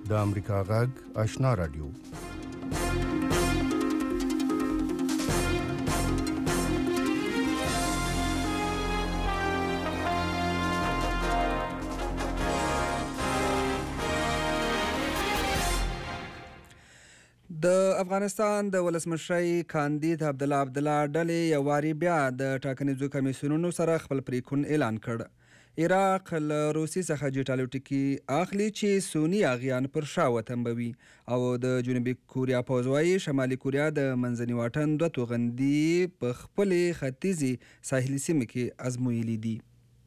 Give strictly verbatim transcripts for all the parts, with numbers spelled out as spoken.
د امریکا غږ آشنا رادیو. د افغانستان د ولسمشر کاندید عبدالله عبدالله ډلې یو واري بیا د ټاکنیزو کمیسیونونو سره خپل پریکون اعلان کړ. عراق له روسیې څخه جیټالوټیکي اخلي چې سوني اغیان پر شا وتمبوي او د جنوبي کوریا پوځ وایي شمالي کوریا د منځني واټن دوه توغندي په خپلې ختیځې ساحلي سیمه کې ازمویلي دي.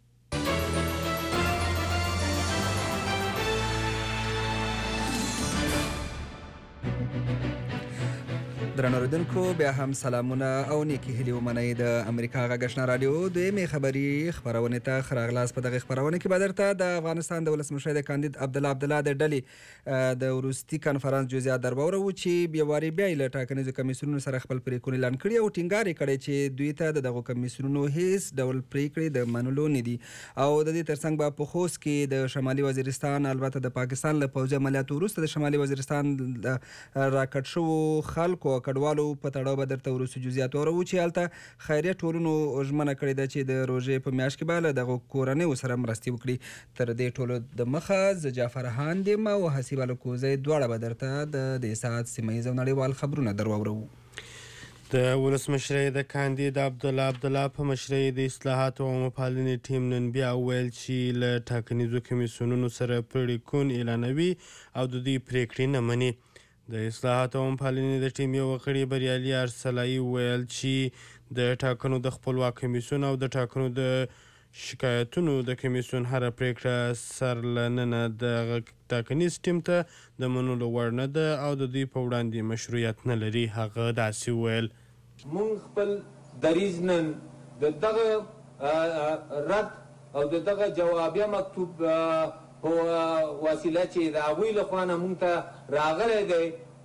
درنو اوریدونکو بیا هم سلامونه او نیکې هیلې ومنئ. د امریکا غږ آشنا رادیو دویمې خبري خپرونې ته ښه راغلاست. په دغه خپرونه کې به درته د افغانستان د ولسمشر د کاندید عبدالله عبدالله د ډلې د وروستي کنفرانس جزئیات در واورو چې بیا واري بیا له ټاکنیزو کمیسیونونو سره خپل پریکون اعلان کړي او ټینګار یې کړی چې دوی ته د دغو کمیسیونونو هیڅ ډول پریکړې د منلو نه دي او د دې ترڅنګ به په خوست کې د شمالي وزیرستان البته د پاکستان له پوځي عملیاتو وروسته د شمالي وزیرستان راکټ شوو خلکو کډوالو په تړاو به درته وروستي جزئیات واورو چې هلته خیریه ټولنو ژمنه کړې ده چې د روژې په میاشت کې به له دغو کورنیو سره مرستې وکړي. تر دې ټولو د مخه زه جعفر هان یم او حسیب الکوزی دواړه به درته د دې ساعت سیمه ییز او نړیوال خبرونه در واورو. د ولسمشر د کاندید عبدالله عبدالله په مشرۍ د اصلاحاتو او مپالنې ټیم نن بیا وویل چې له ټاکنیزو کمیسیونونو سره پریکون اعلانوي او د دوی پریکړې نه مني. د اصلاحاتو او مپالنې د ټیم یو غړي بریالي ارسلایي وویل چې د ټاکنو د خپلواک کمیسیون او د ټاکنو د شکایتونو د کمیسیون هره پریکړه سر له ننه د ټاکنیز ټیم ته د منلو وړ نه ده او د دوی په وړاندې مشروعیت نه لري. هغه داسې وویل موږ خپل دریځ نن د دغه رد او د دغه جوابیه مکتوب په وسیله چې د هغوی لخوا نه موږ ته راغلی دی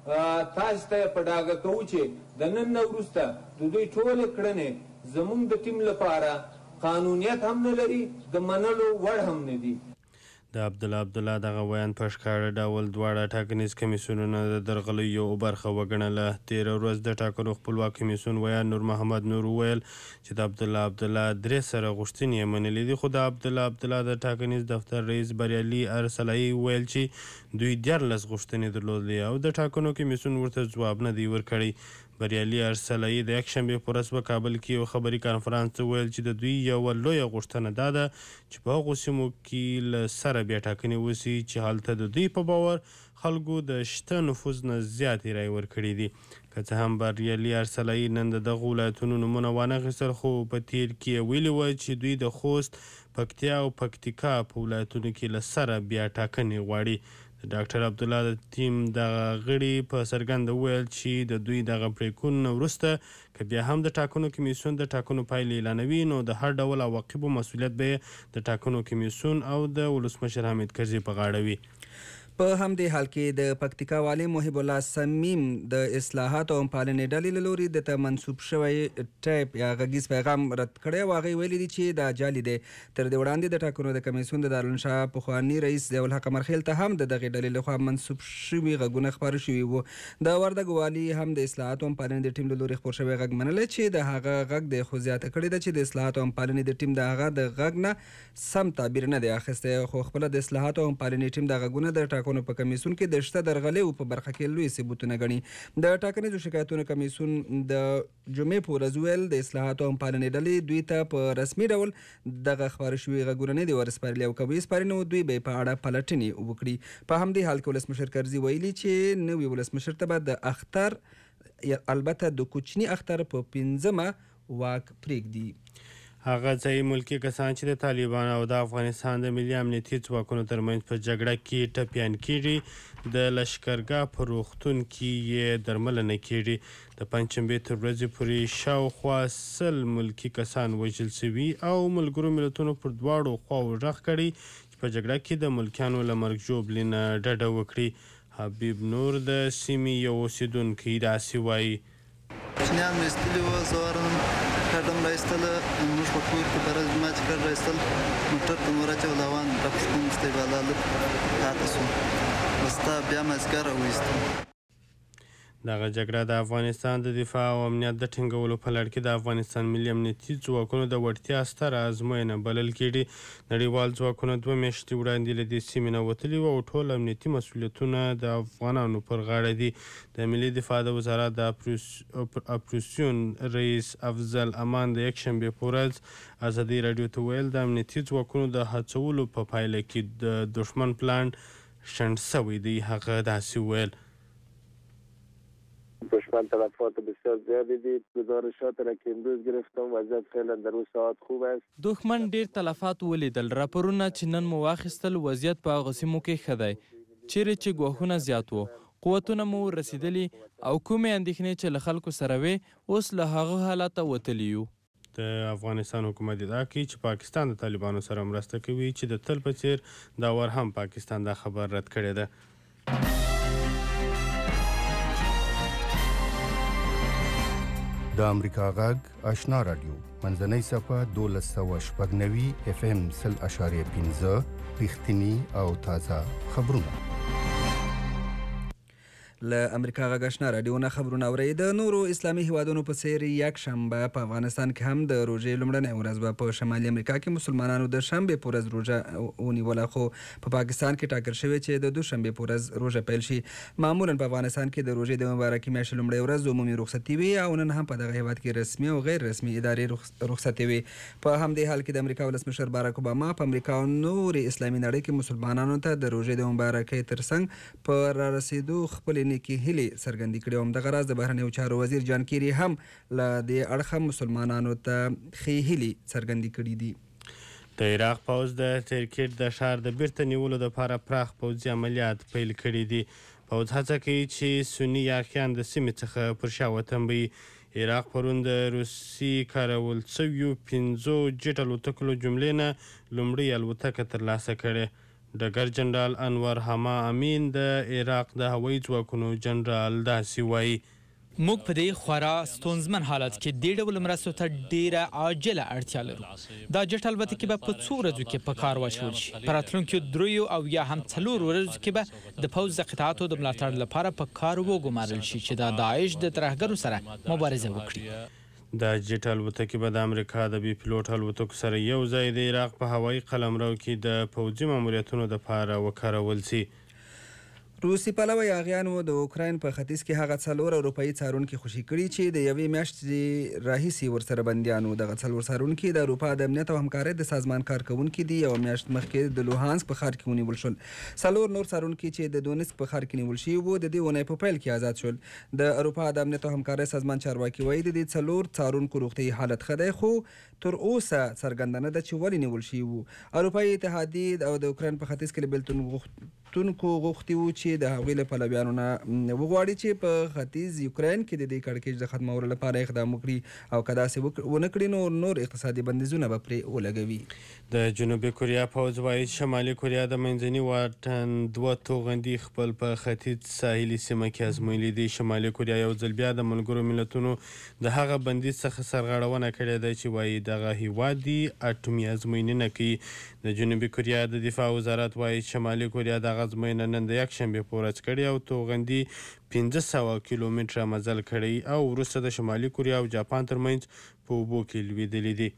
تاسو ته په ډاګه کوو چې د نن نه وروسته د دوی ټولې کړنې زموږ د ټیم لپاره قانونیت هم نه لري د منلو وړ هم نه دي. د عبدالله عبدالله دغه ویان په ښکاره ډول دواړه ټاکنیز کمیسیونونه د درغلیو برخه وګڼله. تېره ورځ د ټاکنو خپلواک کمیسیون ویان نور محمد نور وویل چې د عبدالله عبدالله درې سره غوښتنې یې منلې دي، خو د عبدالله عبدالله د ټاکنیز دفتر رئیس بریالي ارسلایي وویل چې دوی دیارلس غوښتنې درلودلې او د ټاکنو کمیسیون ورته ځواب نه دی ورکړی. بریالي ارسلایي د یکشنبې په ورځ په کابل کې یو خبري کانفرانس ویل چې د دوی یوه لویه غوښتنه دا ده چې په هغو سیمو کې له سره بیا ټاکنې وسي چې هلته د دوی په باور خلکو د شته نفوذ نه زیاتې رایې ورکړي دي. که څه هم بریالي ارسلایي نن د دغو ولایتونو نومونه وانخیستل خو په تیر کې یې ویلي وه چې دوی د خوست، پکتیا او پکتیکا په ولایتونو کې له سره بیا ټاکنې غواړي. د ډاکټر عبدالله د ټیم دغه غړي په څرګنده وویل چې د دوی دغه پریکون نه وروسته که بیا هم د ټاکنو کمیسیون د ټاکنو پایلې اعلانوي نو د هر ډول عواقبو مسؤلیت به یې د ټاکنو کمیسیون او د ولسمشر حامد کرزي په غاړه وي. په همدې حال کې د پکتیکا والي محب الله صمیم د اصلاحاتو او مپالنې ډلې له لوري دته منسوب شوی ټیپ یا غږیز پیغام رد کړی او هغې ویلي دي چې دا جعلي دی. تر دې وړاندې د ټاکنو د کمیسیون د دارالانشا پخواني رئیس ضیاءالحق مرخیل ته هم د دغې ډلې لخوا منسوب شوي غږونه خپاره شوي وو. د وردګو والي هم د اصلاحاتو او مپالنې د ټیم له لوري خپور شوی غږ منلی چې د هغه غږ دی، خو زیاته کړې ده چې د اصلاحاتو او مپالنې د ټیم د هغه د غږ نه سم تعبیر نه دی اخیستی، خو خپله د اصلاحاتو او مپالنې ټیم د غږونه د ټاکنو په کمیسیون کې د شته درغلیو په برخه کې لوی ثبوتونه ګڼي. د ټاکنیزو شکایتونو کمیسیون د جمعې په ورځ ویل د اصلاحاتو او مپالنې ډلې دوی ته په رسمي ډول دغه خپاره شوي غږونه نه دي ورسپارلي او که ویې نو دوی به یې په اړه پلټنې وکړي. په همدې حال کې ولسمشر کرزي ویلي چې نوي ولسمشر ته به د اختر البته د کوچني اختر په پنځمه واک پرېږدي. هغه ځایي ملکي کسان چې د طالبان او د افغانستان د ملي امنیتي ځواکونو ترمنځ په جګړه کې ټپیان کیږي د لشکرګاه په روغتون کې یې درملنه کیږي. د پنجشنبې تر ورځې پورې شاوخوا سل ملکي کسان وژل شوي او ملګرو ملتونو پر دواړو خواو غږ کړی چې په جګړه کې د ملکیانو له مرګ ژوبلې نه ډډه وکړي. حبیب نور د سیمې یو اوسېدونکی داسې وایي کوچنیان مې ایستلي وو، زه ورغلم کډه مې رایستله، موږ په کور کې په ورځ ما چې کډه رایستل موټر ته مې ور اچول، هوا مې ډک شو، مستې بالا لږ پاته شو، وستا بیا مازدیګر راوایستم. دغه جګړه د افغانستان د دفاع او امنیت د ټینګولو په لړ کې د افغانستان ملي امنیتي ځواکونو د وړتیا ستره ازموینه بلل کېږي. نړیوال ځواکونه دوه میاشتې وړاندې له دې سیمې نه وتلي وو او ټول امنیتي مسؤلیتونه د افغانانو پر غاړه دي. د ملي دفاع د وزارت د اپریسیون رئیس افضل امان د یکشنبې په ورځ ازادي راډیو ته ویل د امنیتي ځواکونو د هڅولو په پایله کې د دښمن پلان شنډ سوی دی. هغه داسې ویل: دشمن تلفات بسیار زیادی دید. گزارشات را که امروز گرفتم وضعیت فعلا در روز ساعت خوب است. دښمن ډیر تلفات ولیدل. راپورونه چې نن مو واخیستل وضعیت په هغه سیمو کې ښه دی چیرې چې ګواښونه زیات وو. قوتونه مو رسیدلي او کومې اندېښنې چې له خلکو سره وې اوس له هغه حالته وتلي یو. د افغانستان حکومت ادعا کوي چې پاکستان د طالبانو سره مرسته کوي چې د تل په څیر دا ور هم پاکستان دا خبر رد کړی ده. د امریکا غږ آشنا رادیو منځنۍ صفحه دولس سوه شپږ نوي اف ام سل اشاریه پنځه رښتیني او تازه خبرونه. له امریکا غږ آشنا رادیو نه خبرونه اورئ. د نورو اسلامي هیوادونو په څیر یک شنبه په افغانستان کې هم د روژې لومړنۍ ورځ به په شمالي امریکا کې مسلمانانو د شنبې په ورځ روژه ونیوله، خو په پاکستان کې ټاکل شوې چې د دوشنبې په ورځ روژه پیل شي. معمولا په افغانستان کې د روژې د مبارکې میاشتې لومړۍ ورځ عمومي رخصتي وي او نن هم په دغه هیواد کې رسمي او غیر رسمي ادارې رخصتي وي. په همدې حال کې د امریکا ولسمشر باراک اوباما په امریکا او نورې اسلامي نړۍ کې مسلمانانو ته د روژې د مبارکۍ ترڅنګ په رارسېدو خپلې نیکې هیلې څرګندې کړې. همدغه راز د بهرنیو چارو وزیر جان کیري هم له دې اړخه مسلمانانو ته ښې هیلې څرګندې کړې دي. د عراق پوځ د ترکیټ د ښار د بیرته نیولو لپاره پراخ پوځي عملیات پیل کړي دي. پوځ هڅه کوي چې سني یاغیان د سیمې څخه پر شا وتمبوي. عراق پرون د روسي کارول شویو پنځو جیټ الوتکو له جملې نه لومړۍ الوتکه ترلاسه کړې. ډګر جنرال انور حما امین د عراق د هوایي ځواکونو جنرال داسې وایي: موږ په دې خورا ستونزمن حالت کې دې ډول مرستو ته ډیره عاجله اړتیا لرو. دا جټ البتکې به په څو ورځو کې په کار واچول شي. په راتلونکو دریو او یا هم څلور ورځو کې به د پوځ د قطعاتو د ملاتړ لپاره په کار وګمارل شي چې د داعش د ترهګرو سره مبارزه وکړي. د جیټ الوتکې به د امریکا د بي پیلوټ الوتکو سره یو ځای د عراق په هوایي قلمرو کې د پوځي ماموریتونو دپاره وکارول شي. روسي پلوه یاغیانو د اوکراین په ختیځ کې هغه څلور اروپایي څارونکي خوشي کړي چې د یوې میاشتې راهیسې ورسره بندیانو. دغه څلور څارونکي د اروپا د امنیت او همکارۍ د سازمان کارکوونکي دي. یوه میاشت مخکې د لوهانسک په ښار کې ونیول شول. څلور نور څارونکي چې د دونسک په ښار کې نیول شوي وو د دې اونۍ په پیل کې آزاد شول. د اروپا د امنیت او همکارۍ سازمان چارواکي وایي د دې څلور څارونکو روغتیايي حالت ښه دی، خو تر اوسه څرګنده نه ده چې ولې نیول شوي وو. اروپایي اتحادیې او د اوکراین په ختیځ کې له بېلتون غوښتونکو غوښتي وو چې د هغوی له پلویانو نه وغواړي چې په ختیځ یوکراین کې د دې کړکېچ د ختمولو لپاره اقدام وکړي او که داسې ونه کړي نو نور اقتصادي بندیزونه به پرې ولګوي. د جنوبي کوریا پوځ وایي شمالي کوریا د منځني واټن دوه توغندي خپل په ختیځ ساحلي سیمه کې ازمویلي دي. شمالي کوریا یو ځل بیا د ملګرو ملتونو د هغه بندیز څخه سرغړونه کړې ده چې وایي دغه هیواد دي اټومي ازموینې نه کوي. د جنوبي کوریا د دفاع وزارت وایي شمالي کوریا دغه ازموینه نن د یکشنبې په ورځ کړې او توغندي پنځه سوه کیلومتره مزل کړی او وروسته د شمالي کوریا او جاپان ترمنځ په اوبو کې لوېدلې دي.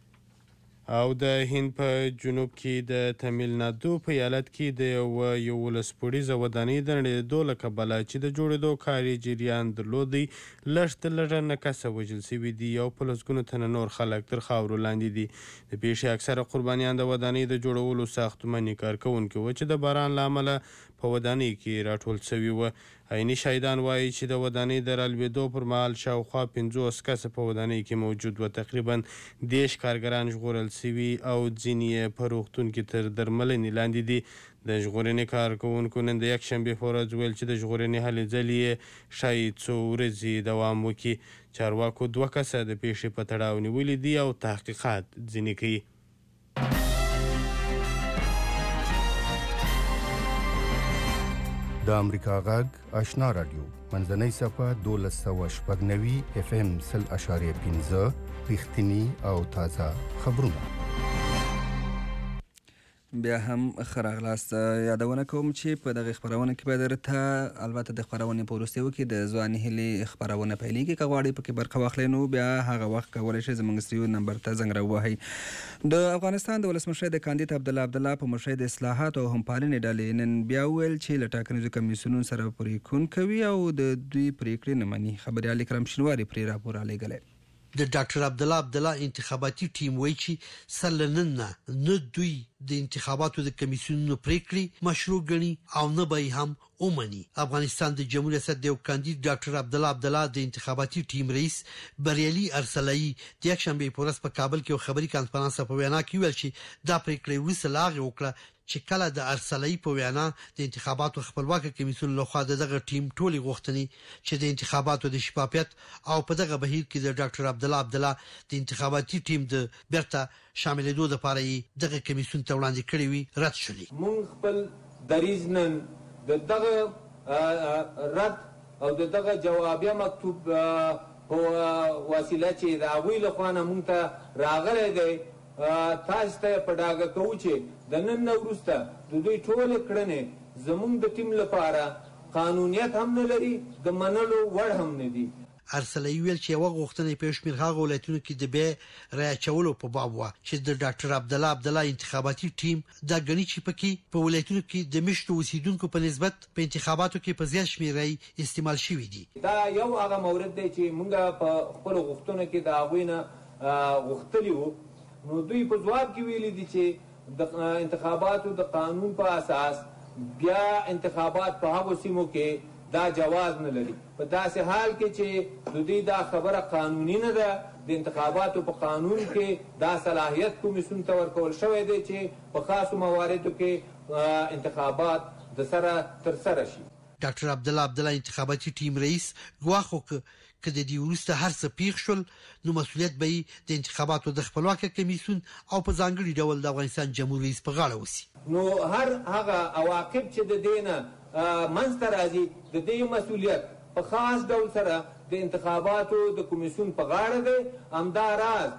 او د هند په جنوب کې د تامل نادو په ایالت کې د یوه یولس پوړیزه ودانۍ د نړېدو له کبله چې د جوړېدو کار یې جریان درلودی لږ تر لږه نه کسه وژل شوي دي او په لسګونو تنه نور خلک تر خاورو لاندې دي. د پیښې اکثره قربانیان د ودانۍ د جوړولو ساختماني کارکوونکي وو چې د باران له امله په ودانۍ کې راټول شوي وو. عیني شاهدان وایي چې د ودانۍ د رالوېدو پر مهال شاوخوا پنځوس کسه په ودانۍ کې موجود وو. تقریبا دېرش کارګران ژغورل شوي او ځینې یې په روغتون کې تر درملنې لاندې دي. د ژغورنې کارکوونکو نن د یکشنبې په ورځ ویل چې د ژغورنې هلې ځلې یې ښایي څو ورځې دوام وکړي. چارواکو دوه کسه د پیښې په تړاو نیولي دي او تحقیقات ځینې کوي. د امریکا غږ آشنا رادیو منځنۍ صفحه دولس سوه شپږ نوي اف ام سل اشاریه پنځه رښتیني او تازه خبرونه. بیا هم ښه راغلاست. یادونه کوم چې په دغه خپرونه کې به درته البته د خپرونې په وروستیو کې د ځواني هیلې خپرونه پیلېږي. که غواړئ پکې برخه واخلئ نو بیا هغه وخت کولی شئ زموږ استودیو نمبر ته زنګ راووهئ. د افغانستان د ولسمشر د کاندید عبدالله عبدالله په مشرۍ د اصلاحاتو او همپالنې ډلې نن بیا وویل چې له ټاکنیزو کمیسیونونو سره پرېکون کوي او د دوی پرېکړې نه مني. خبریال اکرم شینواري پرې راپور رالیږلی. د ډاکټر عبدالله عبدالله انتخاباتي ټیم وایي چې سر له نن نه نه دوی د انتخاباتو د کمیسیونونو پریکړې مشروع ګڼي او نه به یې هم ومني. افغانستان د جمهوریت ریاست د یو کاندید ډاکټر عبدالله عبدالله د انتخاباتي ټیم رئیس بریالي ارسلایي د یکشنبې په ورځ په کابل کې یو خبري کانفرنس په وینا کې ویل چې دا پریکړه وروسته لا هغې وکړه چې کله د ارسلایي په وینا د انتخاباتو خپلواکه کمیسیون لخوا دغه ټیم ټولې غوښتنې چې د انتخاباتو د شفافیت او په دغه بهیر کې د ډاکټر عبدالله عبدالله د انتخاباتي ټیم د بیرته شاملېدو لپاره یې دغه کمیسیون ته وړاندې کړې وي رد شولې. مونږ خپل دریځ نن د دغه رد او د دغه جوابیه مکتوب په وسیله چې د هغوی لخوا نه مونږ ته راغلی دی تاسو ته په ډاګه کوو چې د نن نه وروسته د دوی ټولې کړنې زموږ د ټیم لپاره قانونیت هم نه لري د منلو وړ هم نه دي. ارسلایي ویل چې یوه غوښتنه په یو شمېر هغه ولایتونو کې د بیا رایه اچولو په باب وه چې د ډاکټر عبدالله عبدالله انتخاباتي ټیم دا ګڼي چې پکې په ولایتونو کې د میشتو اوسیدونکو په نسبت په انتخاباتو کې په زیات شمېر رایې استعمال شوي دي. دا یو هغه مورد دی چې موږ په خپلو غوښتنو کې د هغوی نه غوښتلي وو. نو دوی په ځواب کې ویلي دي چې د انتخاباتو د قانون په اساس بیا انتخابات په هغو سیمو کې دا جواز نه لري. په داسې حال کې چې د دوی دا خبره قانوني نه ده. د انتخاباتو په قانون کې دا صلاحیت کمیسیون ته ورکول شوی دی چې په خاصو مواردو کې انتخابات د سره ترسره شي. ډاکټر عبدالله عبدالله انتخاباتي ټیم رئیس ګواښ وکړ که د دې وروسته هر څه پیښ شول نو مسؤلیت به یې د انتخاباتو د خپلواکه کمیسیون او په ځانګړي ډول د افغانستان جمهور رئیس په غاړه وسي. نو هر هغه عواقب چې د دې نه منځته راځي د دې مسؤلیت په خاص ډول سره د انتخاباتو د کمیسیون په غاړه دی. همداراز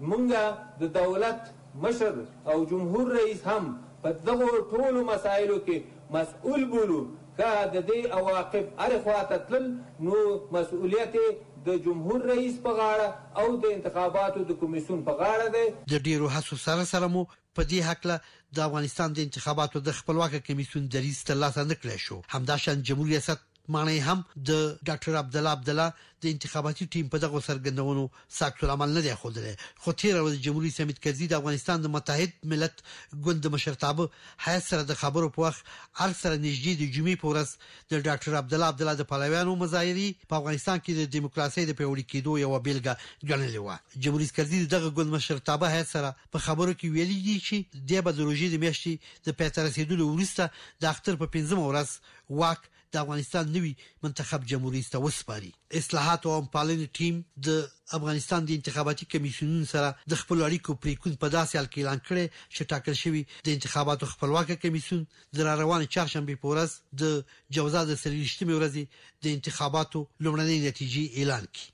موږ د دولت مشر او جمهور رئیس هم په دغو ټولو مسایلو کې مسؤول بولو. که د دې عواقب هرې خواته تلل نو مسؤلیت د جمهور رئیس په غاړه او د انتخاباتو د کمیسیون په غاړه دی. د ډیرو هڅو سره سره مو په دې هکله د افغانستان د انتخاباتو د خپلواکه کمیسیون دریځ ترلاسه نه کړی شو. همداشان جمهور ریاست معنی هم د ډاکټر عبدالله عبدالله د انتخاباتي ټیم په دغه سرګندونو ساکت العمل نه دی ښودلی. خو تېره ورځ جمهوري رئیس حامد کرزي د افغانستان د متحد ملت ګوند د مشرتابه هیات سره د خبرو په وخت هر سره نږدې د جمعې په ورځ د ډاکټر عبدالله عبدالله د پلویانو مظاهرې په افغانستان کې د دیموکراسۍ د پیاوړي کېدو یوه بیلګه ګڼلې وه. جمهوري رئیس کرزي د دغه ګوند مشرتابه هیات سره په خبرو کې ویلي دي چې دی به د روژې د میاشتې د پای ته رسېدلو وروسته د اختر په پنځمه ورځ واک د افغانستان نوي منتخب جمهور رئیس ته وسپاري. اصلاحات او همپالنې ټیم د افغانستان د انتخاباتي کمیسیونونو سره د خپل اړیکو پریکون په داسې حال کې اعلان کړی چې ټاکل شوی د انتخاباتو خپلواکه کمیسیون د راروانې چهارشنبې په ورځ د جوزا د څلوېښتمې ورځې د انتخاباتو لومړنۍ نتیجې اعلان کړي.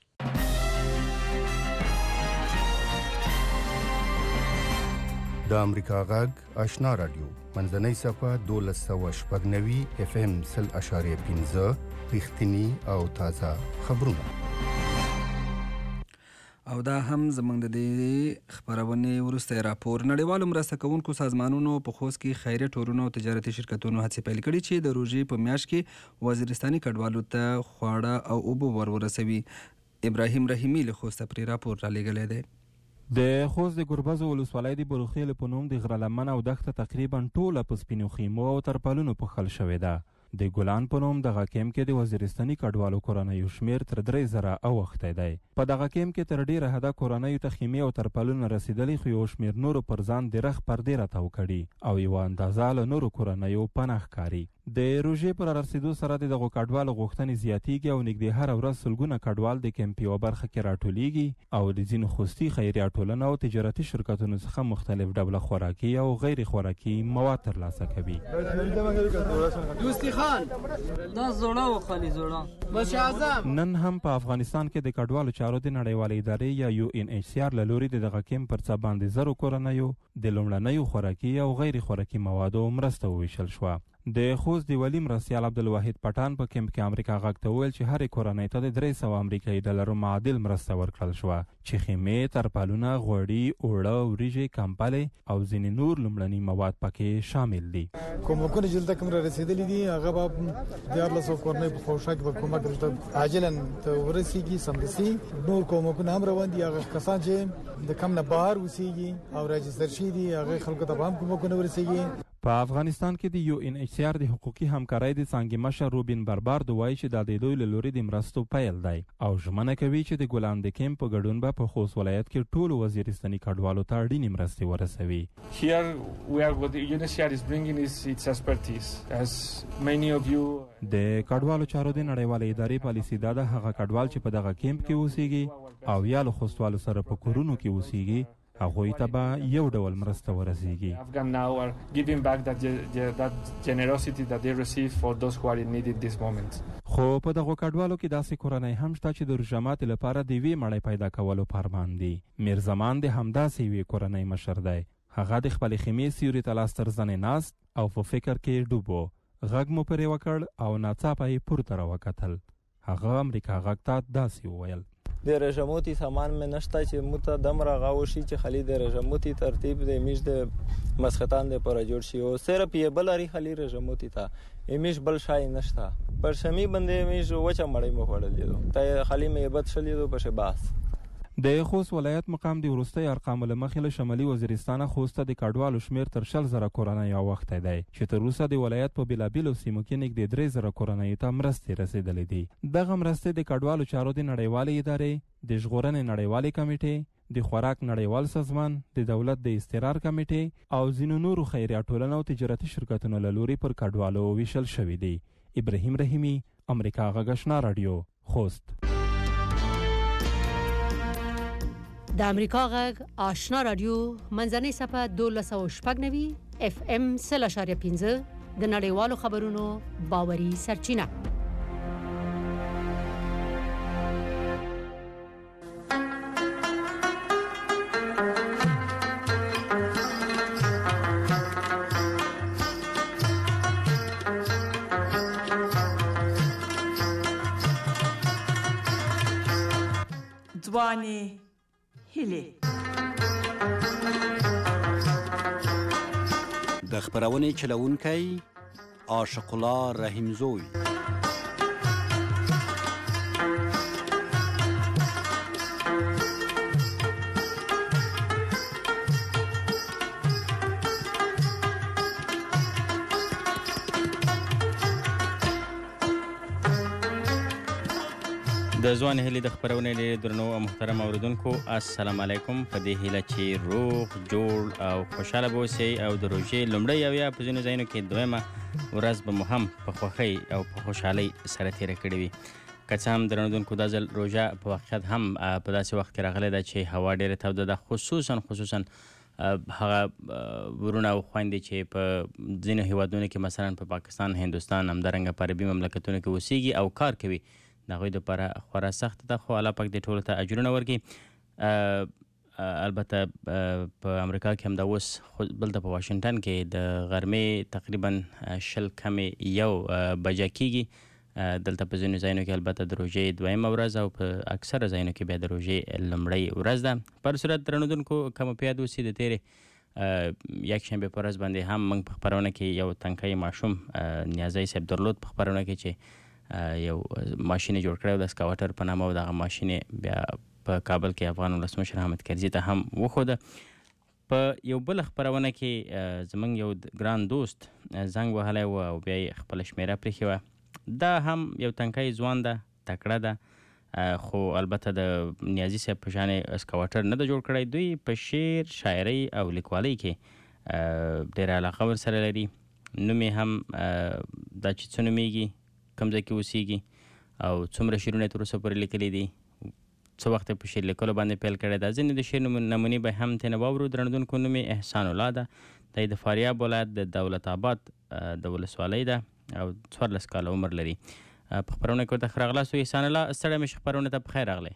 د امریکا غږ آشنا رادیو منځنۍ صفحه دولس سوه شپږ نوي اف ام سل اشاریه پنځه رښتینی او تازه خبرونه. او دا هم زموږ د دې خپرونې وروستی راپور. نړیوالو مرسته کوونکو سازمانونو په خوست کې خیریه ټورونو او تجارتي شرکتونو هڅې پیل کړي چې د روژې په میاشت کې وزیرستاني کډوالو ته خواړه او اوبه ور ورسوي. ابراهیم رحیمي له خوسته پرې راپور رالیږلی دی. د خوست د ګربز ولسوالۍ د بروخیل په نوم د غره لمن او دښته تقریبا ټوله په سپینو خیمو او ترپالونو پوښل شوې ده. د ګلان په نوم دغه کیمپ کې د وزیرستاني کډوالو کورنیو شمیر تر درې زره اوښتی دی. په دغه کیمپ کې تر ډیره حده کورنیو ته خیمې او ترپالونه رسیدلي خو یو شمیر نورو پر ځان د رخ پردې راتاو کړي او یوه اندازه له نورو کورنیو پناه ښکاري. د روژې پر رسیدو سره د دغو کډوالو غوښتنې زیاتیږي او نږدې هره ورځ سلګونه کډوال د کیمپ یوه برخه کې راټولیږي او د ځینو خصوصي خیریه ټولنو او تجارتي شرکتونو څخه مختلف ډوله خوراکي او غیر خوراکي مواد ترلاسه کوي. دوستی خان دا زوړه و خالي زوړه بس اعظم نن هم په افغانستان کې د کډوالو چارو د نړیوالې ادارې یا یو ان ایچ سی آر له لوري د دغه کیمپ پر څه باندې زرو کورنیو د لومړنیو خوراکي او غیر خوراکي موادو مرسته وویشل شوه. د خوست د ولي مرستیال عبدالواحد پټان په کیمپ کې امریکا غږ ته وویل چې هرې کورنۍ ته د درې سوه امریکایي ډالرو معادل مرسته ورکړل شوه چې خیمې، ترپالونه، غوړي، اوړه، وریجې، کمپلې او ځینې نور لومړني مواد پکې شامل دي. کومکونه چې دلته کوم رسېدلي دي هغه به دیارلسو کورنۍ په خوښه کې به کومک دلته عاجلا ته ورسیږي سمدستي. نور کومکونه هم روان دي. هغه کسان چې د کم نه بهر اوسېږي او راجستر شوي دي هغه خلکو ته به هم کومکونه ورسیږي. په افغانستان کې د یو ان ایچ سی آر د حقوقي همکارۍ د څانګې مشر روبین بربارد وایي چې دا د دوی له لوري د مرستو پیل دی او ژمنه کوي چې د ګلان د کیمپ په ګډون به په خوست ولایت کې ټولو وزیرستاني کډوالو ته اړینې مرستې ورسوي. Here we are what the U N H C R is bringing is its expertise as many of you د کډوالو چارو د نړیوالې ادارې پالیسي دا ده هغه کډوال چې په دغه کیمپ کې اوسېږي او یا له خوستوالو سره په کورونو کې اوسېږي هغوی ته به یو ډول مرسته ورسیږي. Afghan now are giving back that that generosity that they receive for those who are in need in this moment. خو په دغه کډوالو کې داسې کورنۍ هم شته چې د روژه ماتي لپاره د یوې مړۍ پیدا کولو په ارمان دي. میرزمان د همداسې یوې کورنۍ مشر دی. هغه د خپلې خیمې سیوري ته لاس تر زنې ناست او په فکر کې ډوب و. غږ مو پرې وکړ او ناڅاپه یې پورته راوکتل. هغه امریکا غږ ته داسې وویل: د رژموتی سامان مې نشته چې موته دم راغاو شي چې خلی د رژموتی ترتیب د میش د مسختان د پر جوړ شي او صرف یې بل لري خلی رژموتی ته میش بل شای نشته. پر شمی باندې میش وچه مړی مو وړلې ته خلی مې بد شلې دو په باس. د خوست ولایت مقام د وروستي ارقامو له مخې له شمالي وزیرستانه خوست ته د کډوالو شمیر تر شل زره کورنۍ اوښتی دی چې تر اوسه د ولایت په بېلابېلو سیمو کې نږدې درې زره کورنیو ته مرستې رسېدلې دي. دغه مرستې د کډوالو چارو د نړیوالې ادارې، د ژغورنې نړیوالې کمیټې، د خوراک نړیوال سازمان، د دولت د استقرار کمیټې او ځینو نورو خیریه ټولنو او تجارتي شرکتونو له لوري پر کډوالو ویشل شوي دي. ابراهیم رحیمي، امریکا غږ آشنا راډیو، خوست. د امریکا غږ آشنا راډیو منځنۍ صفحه دولس سوه شپږ نوي اف ام سل اشاریه پنځه د نړیوالو خبرونو باوري سرچینه. ځواني هیله د خبرونې چلوونکی عاشق الله رحیمزوی. د ځوان هیلې د خبرونې ډېر درنو او محترم اوریدونکو السلام علیکم. په دې هیله چې روغ جوړ او خوشحاله به اوسئ او د روژې لومړۍ او یا په ځینو ځایونو کې دویمه ورځ به مو هم په خوښۍ او په خوشحالۍ سره تېره کړې وي. که څه هم درنو اوریدونکو دا ځل روژه په واقعیت هم په داسې وخت کې راغلی ده چې هوا ډېره توده ده، خصوصا خصوصا هغه ورونه او خویندې چې په ځینو هیوادونو کې مثلا په پاکستان، هندوستان، همدارنګه په عربي مملکتونو کې اوسیږي او کار کوي، د هغوی دپاره خورا سخته ده، خو الله پاک دې ټولو ته اجرونه ورکړي. البته په امریکا کې هم دا اوس دلته په واشنګټن کې د غرمې تقریبا شل کمې یو بجه کېږي. دلته په ځینو ځایونو کې البته د روژې دویمه ورځ او په اکثره ځایونو کې بیا د روژې لومړۍ ورځ ده. په هر صورت درنو اوریدونکو که مو په یاد اوسي د تېرې یکشنبې په ورځ باندې هم موږ په خپرونه کې یو تنکی ماشوم نیازی صاحب درلود په خپرونه کې چې یو ماشین جوړ کړی د سکاوټر په نامه او دغه ماشین بیا په کابل کې افغان ولسمشر حامد کرزي ته هم وښوده. په یو بل خپرونه کې زموږ یو ګران دوست زنګ وهلی و او بیا یې خپله شمېره پرېښې وه. دا هم یو تنکی ځوان ده، تکړه ده، خو البته د نیازي صاحب په شانې سکاوټر نه ده جوړ کړی. دوی په شعر، شاعرۍ او لیکوالۍ کې ډېره علاقه ورسره لري. نوم یې هم دا چې څه نومیږي، کوم ځای کې اوسیږي او څومره شعرونه یې تر اوسه پورې لیکلي دي، څه وخت په شعر لیکلو باندې پیل کړی ده. ځینې د شعر نمونې به هم ترېنه واورو. درنودونکو نوم یې احسان الله ده، دا یې د فاریاب ولایت د دولت آباد د ولسوالۍ ده او څوارلس کاله عمر لري. په خپرونه کې ورته ښه راغلاست. احسان الله ستړی مې شه، خپرونه ته په خیر راغلی.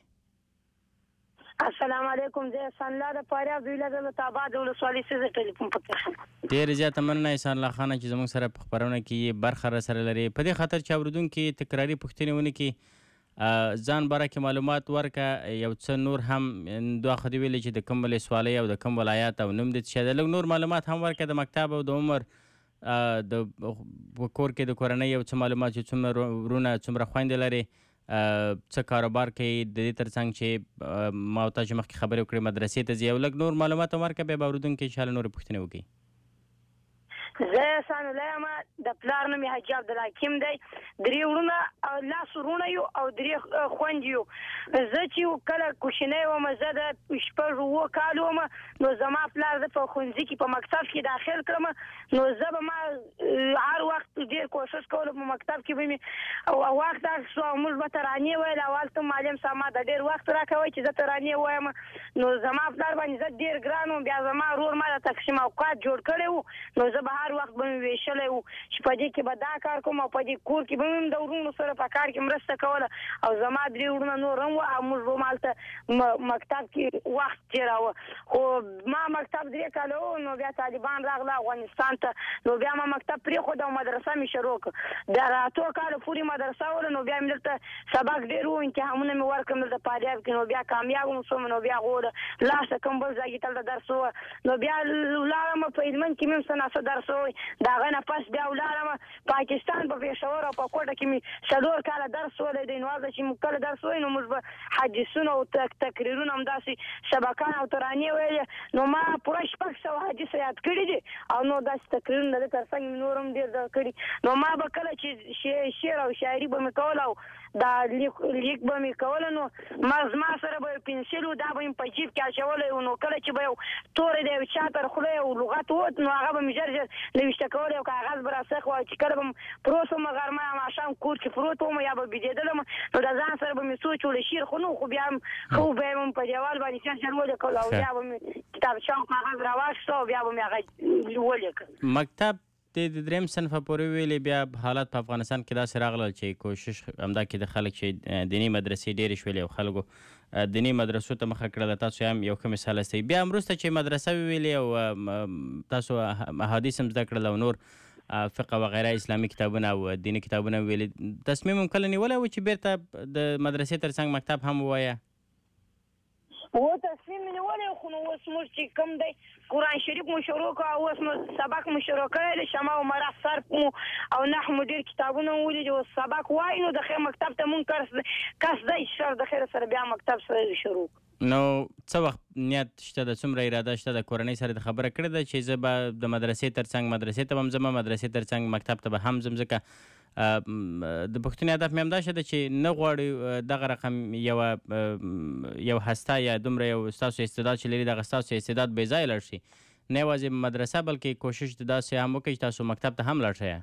السلام علیکم، زه احسان الله د فاریاب د دولت آباد ولسوالۍ څخه ټلیفون پکې. ډېرې زیاته مننه احسان الله خانه چې زموږ سره په خپرونه کې برخه راسره لري. په دې خاطر چې اورېدونکي تکراري پوښتنې ونه کړي، ځان باره کې معلومات ورکړه، یو څه نور هم دوه خو دې ویلې چې د کوم ولسوالۍ او د کوم ولایت او نوم دې څه ده، لږ نور معلومات هم ورکړه د مکتب او د عمر، د کور کې د کورنۍ یو څه معلومات چې څومره ورونه څومره خویندې لري، څه کاروبار کوي، د دې تر څنګ چې ما او تا چې مخکې خبرې وکړې مدرسې ته ځي، یو لږ نور معلومات هم ورکړه، بیا به اورېدونکي انشاءالله نورې پوښتنې وکړي. زه احسان الله یم، د پلار نوم یې حاجي عبدالحکیم دی، درې وروڼه او لاس وروڼه یو او درې خویندې یو. زه چې کله کوچنی وم، زه د شپږ اووه کالو وم، نو زما پلار زه په ښوونځي کې په مکتب کې داخل کړم، نو زه به ما هر وخت ډېر کوشش کولو په مکتب کې به مې او وخت اخیستو او موږ به ترانې ویل. اول ته معلم صاحب ما د ډېر وخت راکوی چې زه ترانې ووایم، نو زما پلار باندې زه ډېر ګران وم. بیا زما ورور ما د تقسیم اوقات جوړ کړی و، نو زه به هر وخت به مې ویشلی و چې په دې کې به دا کار کوم او په دې کور کې به مې د ورونو سره په کار کې مرسته کوله. او زما درې وروڼه نور هم وو او موږ به هلته مکتب کې وخت تېراوه. خو ما مکتب درې کاله و، نو بیا طالبان راغله افغانستان ته، نو بیا ما مکتب پرېښود او مدرسه مې شروع کړه. د اتو کاله پورې مدرسه وله، نو بیا مې دلته سبق ډېر و، امتحانونه مې ورکړم دلته فاریاب کې، نو بیا کامیاب هم شوم. نو بیا غوړه لاسه کوم بل ځای کې تلته درس ووه، نو بیا ولاړم په هلمند کې مې هم څه ناڅه درس ووی. د هغه نه پس بیا ولاړم پاکستان په پېښور او په کوټه کې مې څلور کاله درس ولی دی. نو هلته چې موږ کله درس ووایو نو موږ به حدیثونه او تقریرونه همداسې سبقان او ترانې ویلې. نو ما پوره شپږ سوه حدیث یاد کړي دي او نو داسې تقریرونه د تر څنګ مې نور هم ډېر زده کړي. نو ما به کله چې شعر او شاعري به مې کول او دا لیک لیک به مې کوله، نو ما زما سره به یو پنسل و، دا به مې په جیب کې اچولی و. نو کله چې به یو توری د یو چا تر خوله یو لغت ووت، نو هغه به مې ژر ژر نوشته کولی او کاغذ به راڅخ وه. چې کله به م پروت وم غرمه یا ماښام کور کې پروت وم یا به بېدېدلم، نو د ځان سره به مې سوچ وړی شعر خو نه خو بیا هم ښه به یې هم په دیوال باندې ژر ژر ولیکل او بیا به مې کتابچه او کاغذ راواخیسته او بیا به مې هغه ولیکل. مکتب د دریم صنفه پورې ویلې، بیا حالات په افغانستان کې داسې راغلل چې کوشش همدا کې د خلک چې دیني مدرسې ډېرې شولې او خلکو دیني مدرسو ته مخه کړله. تاسو هم یو ښه مثال استئ. بیا هم وروسته چې مدرسه ویلې او تاسو احادیث هم زده کړل او نور فقه وغیره اسلامي کتابونه او دیني کتابونه ویلې، تصمیم هم کله نیولی و چې بیرته د مدرسې تر څنګ مکتب هم ووایه؟ و تصمیم مې نیولی خو نو اوس موږ چې کوم دی قرآن شریف مو شروع کړو او اوس مو سبق مو شروع کړی دی، شمع و مرح صرف مو او نحو مو ډېر کتابونه مو ولیدي. اوس سبق وایي نو د خیر مکتب ته مونږ کس دی چې شر د خیر سره بیا مکتب سره شروع. نو څه وخت نیت شته د څومره اراده شته د کورنۍ سره د خبره کړې ده چې زه به د مدرسې تر څنګ مدرسې ته به هم ځم، مدرسې تر څنګ مکتب ته به هم ځم؟ ځکه د پښتنې هدف مې همدا شته چې نه غواړي دغه رقم یوه یو هسته یا دومره یو ستاسو استعداد چې لري دغه ستاسو استعداد بې ځایه لاړ شي، نه یوازې مدرسه بلکې کوشش د داسې هم وکړئ چې تاسو مکتب ته هم لاړ شئ.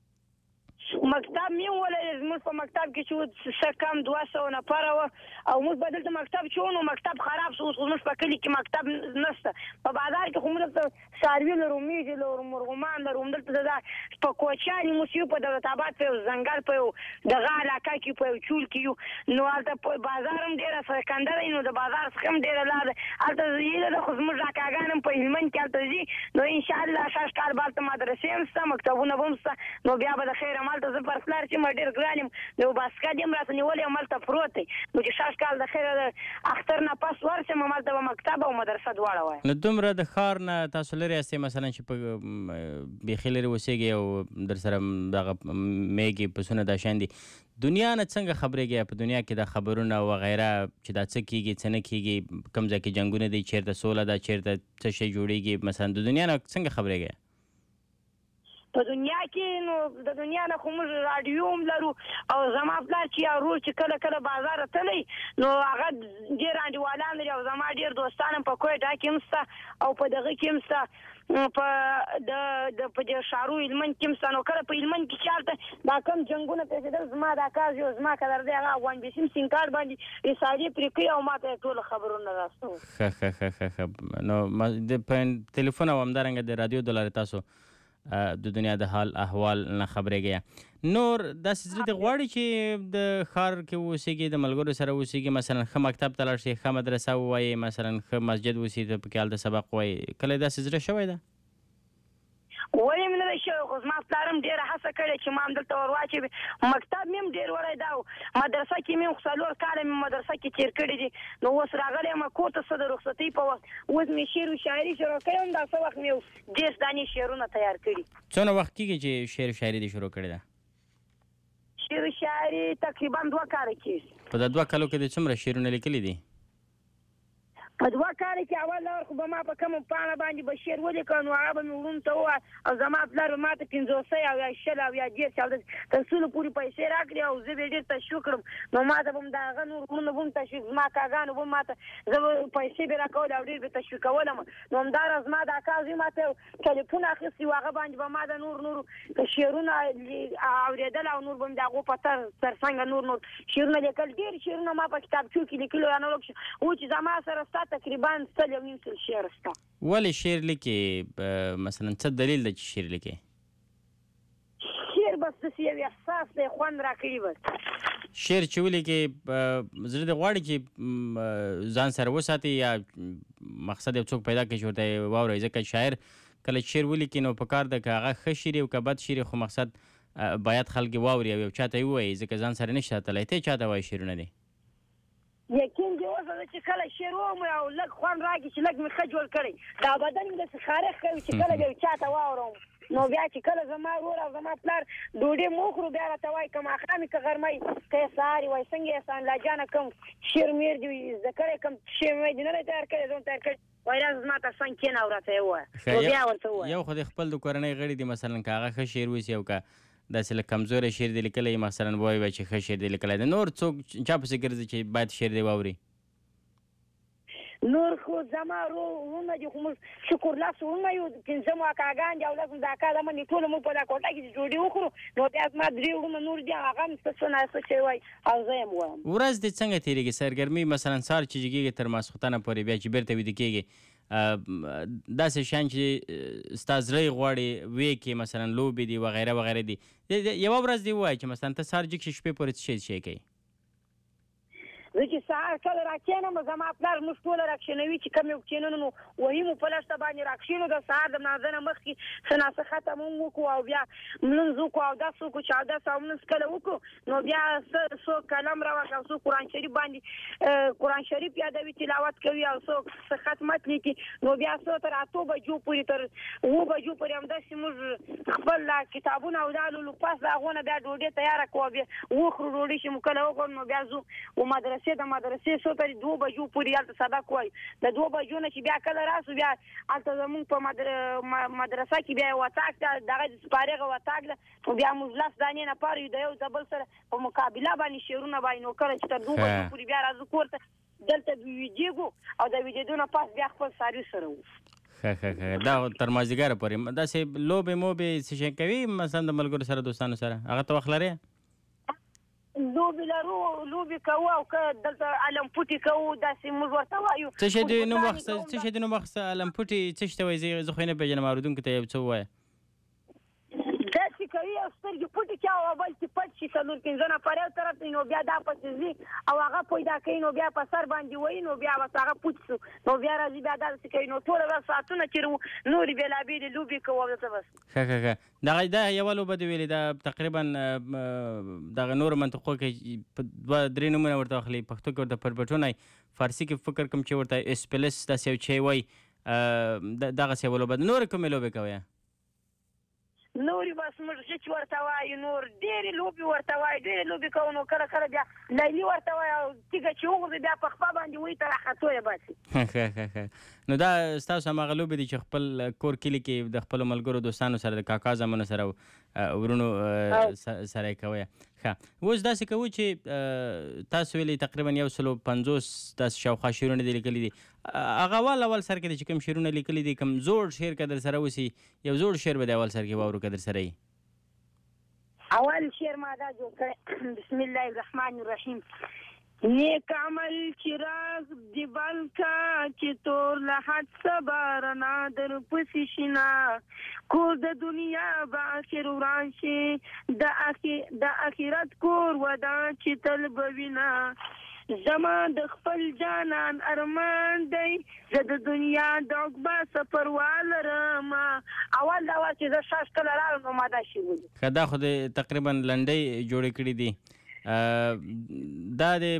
مکتب مې وویل زموږ په مکتب کې چې څه کم دوه سوه نفره وه او موږ به دلته مکتب چې وو نو مکتب خراب شو. اوس خو زموږ په کلي کې مکتب نشته، په بازار کې خو موږ دلته څاروي لرو، میږې لرو، مرغومان لرو. همدلته دا په کوچیانې موږ یو په دولت آباد په یو ځنګل په یو دغه علاقه کې په یو چول کې یو، نو هلته په بازار هم ډېره سکنده دی، نو د بازار څخه هم ډېره لار ده. هلته هیله ده خو زموږ راکاګان هم په هلمند کې هلته ځي، نو انشاءالله شاش کال به هلته مدرسې هم شته، مکتبونه به هم شته، نو بیا به د خیر همالته زه پر پلار چې ما ډېر ګران یم، نو باسکټ یم راته نیولی یم هلته پروت دی، نو چې شاش کال د خیره د اختر نه پس ورشم همالته به مکتب او مدرسه دواړه وایم. نو دومره د ښار نه تاسو لرې یاستئ، مثلا چې په بیخي لرې اوسېږئ او در سره دغه میږې پسونه دا شیان دي، دنیا نه څنګه خبرېږئ؟ په دنیا کې د خبرونه وغیره چې دا څه کېږي څه نه کېږي، کوم ځای کې جنګونه دي، چېرته سوله ده، چېرته څه شی جوړېږي، مثلا د دنیا نه څنګه خبرېږئ؟ په دنیا کې نو د دنیا نه خو موږ راډیو هم لرو او زما پلار چې یو ورور چې کله کله بازار تللی نو هغه ډېر انډیوالان لري او زما ډېر دوستان هم په کویټا کې هم شته او په دغه کې هم شته په د په دې ښارو هلمند کې هم شته نو کله په هلمند کې چېرته دا کوم جنګونه پېښېدل زما دا کار یو زما قدر دی هغه ون بي سي م سیم کارډ باندې رسالې پرې کوي او ما ته یې ټول خبرونه راستوي. ښه ښه ښه ښه ښه نو د په تلیفون او همدارنګه د رادیو د لارې تاسو د دنیا د حال احوال نه خبرېږئ. نور داسې زړه دې غواړي چې د ښار کې اوسېږي د ملګرو سره اوسېږي مثلا ښه مکتب ته لاړ شي ښه مدرسه ووایي مثلا ښه مسجد اوسي پکې هلته سبق ووایي کله داسې زړه شوی ده؟ ولې مې نه دی شوی خو زما پلار هم ډېره هڅه کړې چې ما همدلته ور واچوي مکتب مې هم ډېر وړی دا و مدرسه کې مې هم څلور کاله مې مدرسه کې تېر کړي دي نو اوس راغلی یم کور ته څه د رخصتۍ په وخت اوس مې شعر و شاعري شروع کړې وم دا څه وخت مې دېرش دانې شعرونه تیار کړي. څونه وخت کېږي چې شعر و شاعري دې شروع کړې ده؟ شعر و شاعري تقریبا دوه کاله کېږي. په دا دوه کالو کې دې څومره شعرونه لیکلي دي؟ په دوه کاله کې اول لور خو به ما په کومه پاڼه باندې به شعر ولیکه نو هغه به مې وروڼو ته ووایه او زما پلار به ما ته پنځوسۍ او یا شل او یا دېرش او تر سلو پورې پیسې راکړي او زه به یې ډېر تشویق کړم نو ما ته به م د هغه نور وروڼه به م تشویق زما اکاګانو به ما ته زه به پیسې به راکولې او ډېر به تشویقولم نو همداراز ما د اکا زوی ما ته ټلیفون اخیستی و هغه باندې به ما د نور نور شعرونه اورېدل او نور به مې د هغو په تر ترڅنګه نور نور شعرونه لیکل ډېر شعرونه ما په کتابچو کې لیکلي یا نه و چې زما سره ستا تقریبا سل یو نیم سل شعر شته. ولې شعر لیکې مثلا څه دلیل ده چې شعر لیکې؟ شعر بس داسې یو احساس دی خوند راکوي بس. شعر چې ولیکې زړه دې غواړي چې ځان سره وساتي یا مقصد یو څوک پیدا کړي چې ورته یې واورئ ځکه شاعر کله چې شعر ولیکي نو په کار ده که هغه ښه شعر او که بد شعر خو مقصد باید خلک یې واوري او یو چا ته یې ووایي ځکه ځان سره نشي ساتلی ته چا ته وایي شعرونه دي؟ یقین دې اوسه زه چې کله شعر ووایم او لږ خوند راکړي چې لږ مې ښه جوړ کړی دا بدن مې داسې خارښ کوي چې کله به یو چا ته واورم نو بیا چې کله زما ورور او زما پلار ډوډۍ مو وخورو بیا راته وایي که ماښام وي که غرمه وي که یې سهار وي وایي څنګه یې سان الله جانه کوم شعر میر دې زده کړی کوم شعر مې دې نه دی تیار کړی زه هم تیار کړی وایي راځه زما ته څنګ کښېنه او راته یې ووایه نو بیا ورته ووایه یو خو دې خپل د کورنۍ غړي دي مثلا که هغه ښه شعر وسي او که داسې لږ کمزوری شعر دې لیکلی مثلا ووایي چې ښه شعر دې لیکلی دی نور څوک چا پسې ګرځي چې باید شعر دې واوري؟ نور خو زما وروڼه دي خو موږ شکر لس وروڼه یو پنځه مو اکاګان دي او لږ د اکا دمن ټول موږ په دا کوټه کې ډوډۍ وخورو نو بیا زما درې وروڼه نور دي هغه هم څه نه څه چې وایي او زه یې هم وایم. ورځ دې څنګه تېرېږي سرګرمي مثلا سهار چې جګېږي تر ماسخوتنه پورې بیا چې بېرته ویده کېږي داسې شیان چې ستا زړه یې غواړي ویې کې مثلا لوبې دي وغیره وغیره دي یوه ورځ دې ووایي چې مثلا ته سهار جګ شي شپې پورې څه شی شی کوي؟ زه چې سهار کله راکښېنم زما پلار موږ ټوله راکښېنوي چې کوم یو کښېنو نو وهي مو په لښته باندې راکښېنو د سهار د لمانځه نه مخکې څه ناڅه ختم هم وکړو او بیا لمونځ وکړو اودس وکړو چې اودس او لمونځ کله وکړو نو بیا څوک قلم راواخلي او څوک قرآن شریف باندې قرآن شریف یادوي تلاوت کوي او څوک څه ختمت لیکي نو بیا څو تر اتو بجو پورې تر اوو بجو پورې همداسې موږ خپل کتابونه او دا لولو پاس د هغو نه بیا ډوډۍ تیاره کړو بیا وخورو ډوډۍ چې مو کله وخورو نو بیا ځو و مدرسې د مدرسې څو تر دوو بجو پورې هلته سبق وایي د دوو بجو نه چې بیا کله راسو بیا هلته زمونږ په مدرسه کې بیا یو وطاق ده دغه د سپارې هغه وطاق ده نو بیا موږ لس دانې نفر یو د یو د بل سره په مقابله باندې شعرونه وایي نو کله چې تر دوو بجو پورې بیا راځو کور ته دلته ویدېږو او د ویدېدو نه پاس بیا خپل څاروي سره وو. ښه ښه ښه دا تر مازدیګره پورې داسې لوبې موبې څه شی کوي مثلا د ملګرو سره دوستانو سره هغه ته وخت لرې؟ لوبې لرو لوبې کوو او که دلته المپوټې کوو داسې موږ ورته وایو. څه شی د نوم واخیسته څه شی د نوم واخیسته المپوټې څه شی ته وایي زه خو یې نه پېژنم اورېدونکو ته یو څه ووایه. داسې کوي او سترګې پټې کړي او بل چې پټ شي څلور پنځه نفر یو طرف ته نو بیا دا پسې ځي او هغه پیدا کوي نو بیا په سر باندې وایي نو بیا بس هغه پوچ شو نو بیا راځي بیا داسې کوي نو ټوله ورځ ساعتونه تېروو نورې بېلابېلې لوبې کوو او داسې بس. ښه ښه ښه دغه دا یوه لوبه دې ویلې دا تقریبا دغه نورو منطقو کې په دوه درې نومونه ورته واخلي پښتو کې ورته پرپټونی فارسي کې فکر کوم چې ورته اسپلس داسې یو شی وایي دغسې یوه لوبه ده. نورې کومې لوبې کوئ؟ نورې بس موږ غچ ورته وایو، نور ډېرې لوبې ورته وایو، ډېرې لوبې کوو. نو کله کله بیا لیلي ورته وایو او تیږه چې وغورځي بیا په خپه باندې وایي ته راختو یې باسي. ښه ښه ښه. نو دا ستاسو هماغه لوبې دي چې خپل کور کلي کې د خپلو ملګرو دوستانو سره د کاکا زامنو سره او ورونو سره یې کوئ. ښه، اوس داسې کوو چې تاسو ویلي تقریبا یو سلو پنځوس داسې شاوخوا شعرونه دې لیکلي دي. هغه اول اول سر کې چې کوم شعرونه لیکلي دي، کوم زوړ شعر که در سره اوسي، یو زوړ شعر به د اول سر کې واورو که در سره وي؟ اول شعر ما دا جوړ کړی. بسم الله الرحمن الرحیم. نیک عمل چې راز دی بلکه چې تور له حد سبا رڼا در پسې شینا، کور د دنیا به آخر وران شي، د آخرت کور ودا چې تل به وینا، زما د خپل جانان ارمان دی، زه د دنیا د عقبا سفر والرم. اول دا وخت چې زه شاش کله راغلم نو ما دا شی ولي. ښه، دا خو د تقریبا لنډۍ جوړې کړي دي. دا د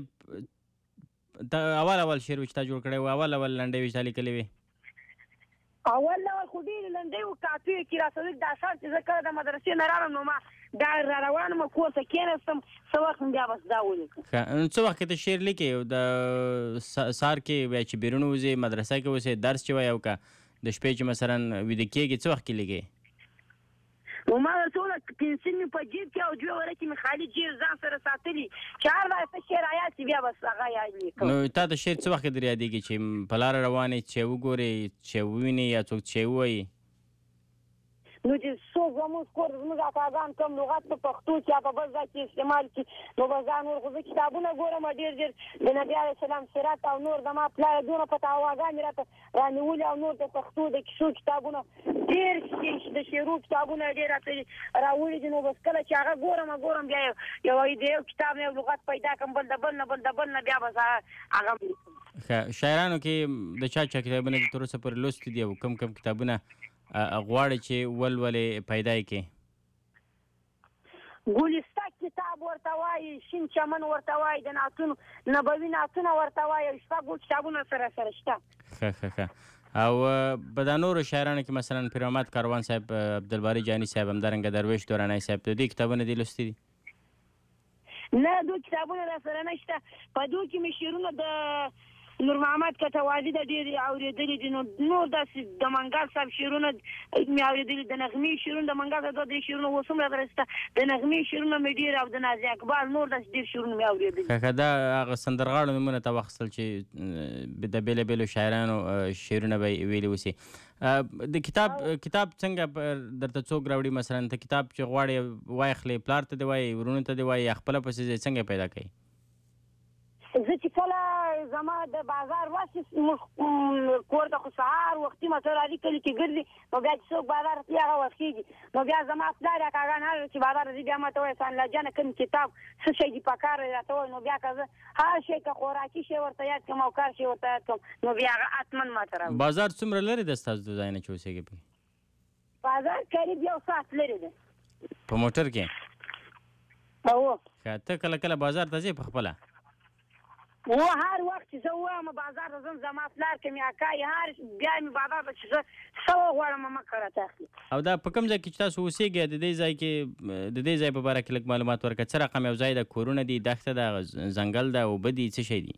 اول اول شعر چې تا جوړ کړی و، اول اول لنډۍ چې تا لیکلې وې؟ اول اول خو ډېرې لنډۍ و، کاپي یې کې راسره دا شان چې زه کله د مدرسې نه راغلم نو ما دا را روانم کور ته کېناستم، څه وخت بیا بس دا ولیکم. ښه، څه وخت کې ته شعر لیکې؟ د سهار کې بیا چې بیرون وځې، مدرسه کې اوسې، درس چې وایې، او که د شپې چې مثلا ویده کېږې، څه وخت کې لیکې؟ نو ما ورته وویل پنسل مې په جیب کې او دوه ورقې مې خالي جیب ځان سره ساتلي چې هر وخت شعر آیات چې بیا بس هغه یاد لیکم. نو تا د شعر څه وخت در یادېږي چې په لاره روان یې، چې وګورې، چې ووینې، یا څوک چې ووایي؟ نو چې څوک زموږ کور زموږ اکاګان کوم لغت په پښتو کې یا په بل ځای کې استعمال کړي، نو به ځان ور خو زه کتابونه ګورم ډېر ډېر د نبي علیه السلام سیرت او نور زما پلار دونه پته هواګانې راته رانیولي او نور د پښتو د کیسو کتابونه ډېر د شعرو کتابونه ډېر راته راوړي دي. نو بس کله چې هغه ګورم ګورم بیا یو د یو کتاب نه یو لغت پیدا کړم، بل د بل نه بل د بل نه بیا بس هغه لیکم. ښه، شاعرانو کې د چا چا کتابونه دې تر اوسه پورې لوستي دي او کم کم کتابونه غواړي چې ولولې پیدا یې کړي؟ ګلسته کتاب ورته وایي، شین چمن ورته وایي، د نعتونو نبوي نعتونه ورته وایي، شپږ کتابونه سره سره شته. ښه ښه ښه. او په دا نورو شاعرانو کې مثلا پیر محمد کاروان صاحب، عبدالباري جاني صاحب، همدارنګه درویش دورانی صاحب، د دې کتابونه دې لوستي دي؟ نه، دوه کتابونه را سره نشته. په دوه کې مې شعرونه د نور محمد کټوالي د ډېرې اورېدلي دي، نو نور داسې د منګل صاحب شعرونه مې اورېدلي، د نغمې شعرونه د منګل صاحب دوه درې شعرونه اوس هم راته شته، د نغمې شعرونه مې ډېر او د نازي اقبال نور داسې ډېر شعرونه مې اورېدلي. ښه، دا هغه سندرغاړو نومونه ته واخیستل چې د بېلو بېلو شاعرانو شعرونه به یې ویلي اوسي. د کتاب کتاب څنګه درته څوک راوړي؟ مثلا ته کتاب چې غواړې واخلې، پلار ته دې وایي، ورونو ته دې وایي، یا خپله پسې ځې، څنګه پیدا کوې؟ زه چې کله زما د بازار واسې کور ته خو سهار وختي موټر علي کلي کې ګرځي، نو بیا چې څوک بازار ته هغه وخت کېږي، نو بیا زما پلار یا کاګان هر چې بازار ځي بیا ماته وایي سانله جانه کوم کتاب څه شی دي په کار راته وایي، نو بیا که زه هر شی که خوراکي شی ورته یاد کړم او کار شی ورته یاد کړم، نو بیا هغه حتما ماته راوړي. بازار څومره لرې ده ستاسو د ځای نه چې اوسېږئ پکې؟ بازار قریب یو ساعت لرې ده. په موټر کې؟ هو. ښه، ته کله کله بازار ته ځې په خپله؟ و هر وخت چې زه وایم بازار ته ځم، زما پلار که مې اکا یې هر بیا مې بازار ته چې زه څه وغواړم مکه راته اخلي. او دا په کوم ځای کې چې تاسو اوسېږئ، د دې ځای کې د دې ځای په باره کې لږ معلومات ورکړه. څه رقم یو ځای ده؟ کورونه دي، دښته ده، ځنګل ده، اوبه دي، څه شی دي؟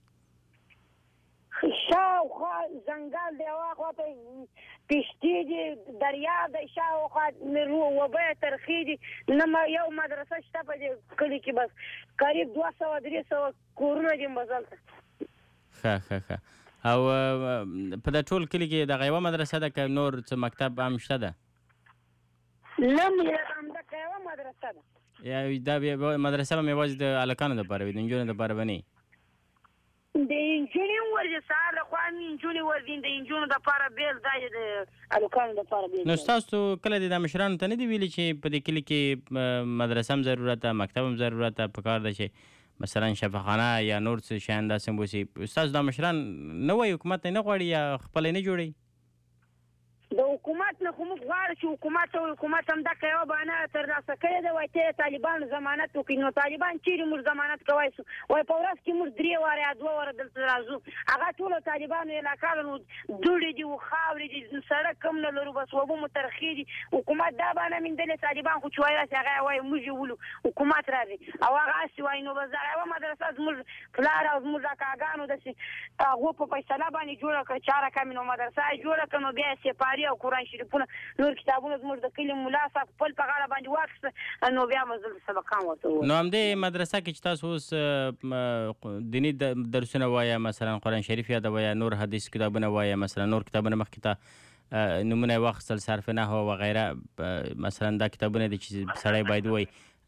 شاوخوا ځنګل دی، هوا ته پشتي دي، دریاب دی، شاوخوا اوبه یې ترخې دي، نه یو مدرسه شته په دې کلي کې، بس قریب دوه سوه درې سوه کورونه دي بس هلته. ښه ښه ښه. او په دا ټول کلي کې دغه یوه مدرسه ده که نور څه مکتب هم شته ده؟ نه، همدغه یوه مدرسه ده. یا دا مدرسه به مې یوازې د هلکانو دپاره وي، د نجونو دپاره به نه؟ د انجونې هم ورځي، سهار لخوا مې انجونې ورځي، د انجونو دپاره بېل ځای د هلکانو دپاره بېل. نو ستاسو کله د دا مشرانو ته نه دي ویلي چې په دې کلي کې مدرسه هم ضرورت ده، مکتب هم ضرورت ده، په کار ده چې مثلا شفاخانه یا نور څه شیان داسې هم وسي؟ ستاسو دا مشران نه وایي، حکومت نه غواړي یا خپله نه جوړوي؟ د حکومت نه خو موږ غواړو چې حکومت او حکومت هم دغه یوه بهانه ترلاسه کړې ده، وایي ته طالبانو ضمانت وکړي. نو طالبان چیرې موږ ضمانت کولی شو؟ وایي په ورځ کې موږ درې واره یا دوه واره دلته راځو. هغه ټولو طالبانو علاقه نو دوړې دي او خاورې دي، سړک هم نه لرو، بس اوبه مو ترخې دي. حکومت دا بهانه موندلې طالبان خو چې وایي راسي هغه وایي موږ یې ولو حکومت راځي او هغه هسې وایي. نو بس دغه یوه مدرسه زموږ پلار او زموږ اکاګانو داسې هغو په فیصله باندې جوړه کړه، چاره کمې نو مدرسه یې جوړه کړه، نو بیا یې سپاري او قرآن شریفونه نور کتابونه زموږ د کلي ملا صاحب خپل په غاړه باندې واخیسته، نو بیا مو دلته سبقان ورته وویل. نو همدې مدرسه کې چې تاسو اوس دیني درسونه وایه، مثلا قرآن شریف یادوه یا نور حدیث کتابونه وایه، مثلا نور کتابونه مخکې ته نومونه یې واخیستل، صرف نحو وغیره، مثلا دا کتابونه دي چې سړی باید وایي.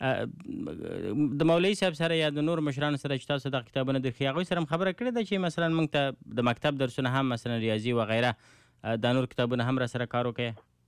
د مولوي صاحب سره یا د نور مشرانو سره چې تاسو دغه کتابونه درښي هغوی سره هم خبره کړې ده چې مثلا موږ ته د مکتب درسونه هم مثلا ریاضي وغیره دا نور کتابونه هم را سره کار وکړي؟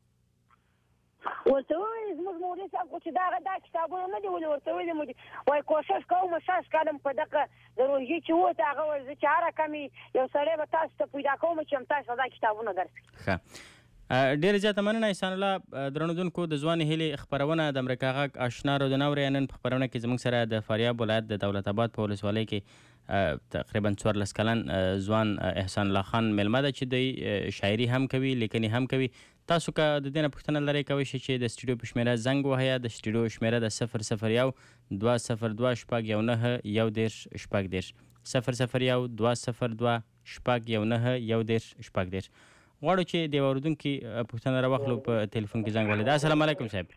ورته وویل زموږ مولوي صاحب خو چې دغه دا کتابونه نه دي ولې، ورته ویلي مو دي وایي کوشش کوم شاش کالم په دغه د روژې چې وته هغه وایي زه چې هره کمې یو سړی به تاسو ته پیدا کوم چې هم تاسو دا کتابونه درس کړي. ښه، ډېره زیاته مننه احسان الله. درنودونکو د ځوانې هیلې خپرونه د امریکا غږ آشنا رادیو نو نن په خپرونه کې زموږ سره د فاریاب ولایت د دولت آباد په ولسوالۍ کې تقریبا څوارلس کلن ځوان احسان الله خان میلمه ده چې دی شاعري هم کوي، لیکنې هم کوي. تاسو که د دې نه پوښتنه لرئ کولی شئ چې د سټوډیو په شمېره زنګ وهئ. د سټوډیو شمېره د صفر صفر یو دوه صفر دوه شپږ یو نهه یو دېرش شپږ دېرش صفر صفر یو دوه صفر دوه شپږ یو نهه یو دېرش شپږ دېرش. غواړو چې د یوه اورېدونکي پوښتنه راواخلو په تلیفون کې زنګ ولید. السلام علیکم صاحب.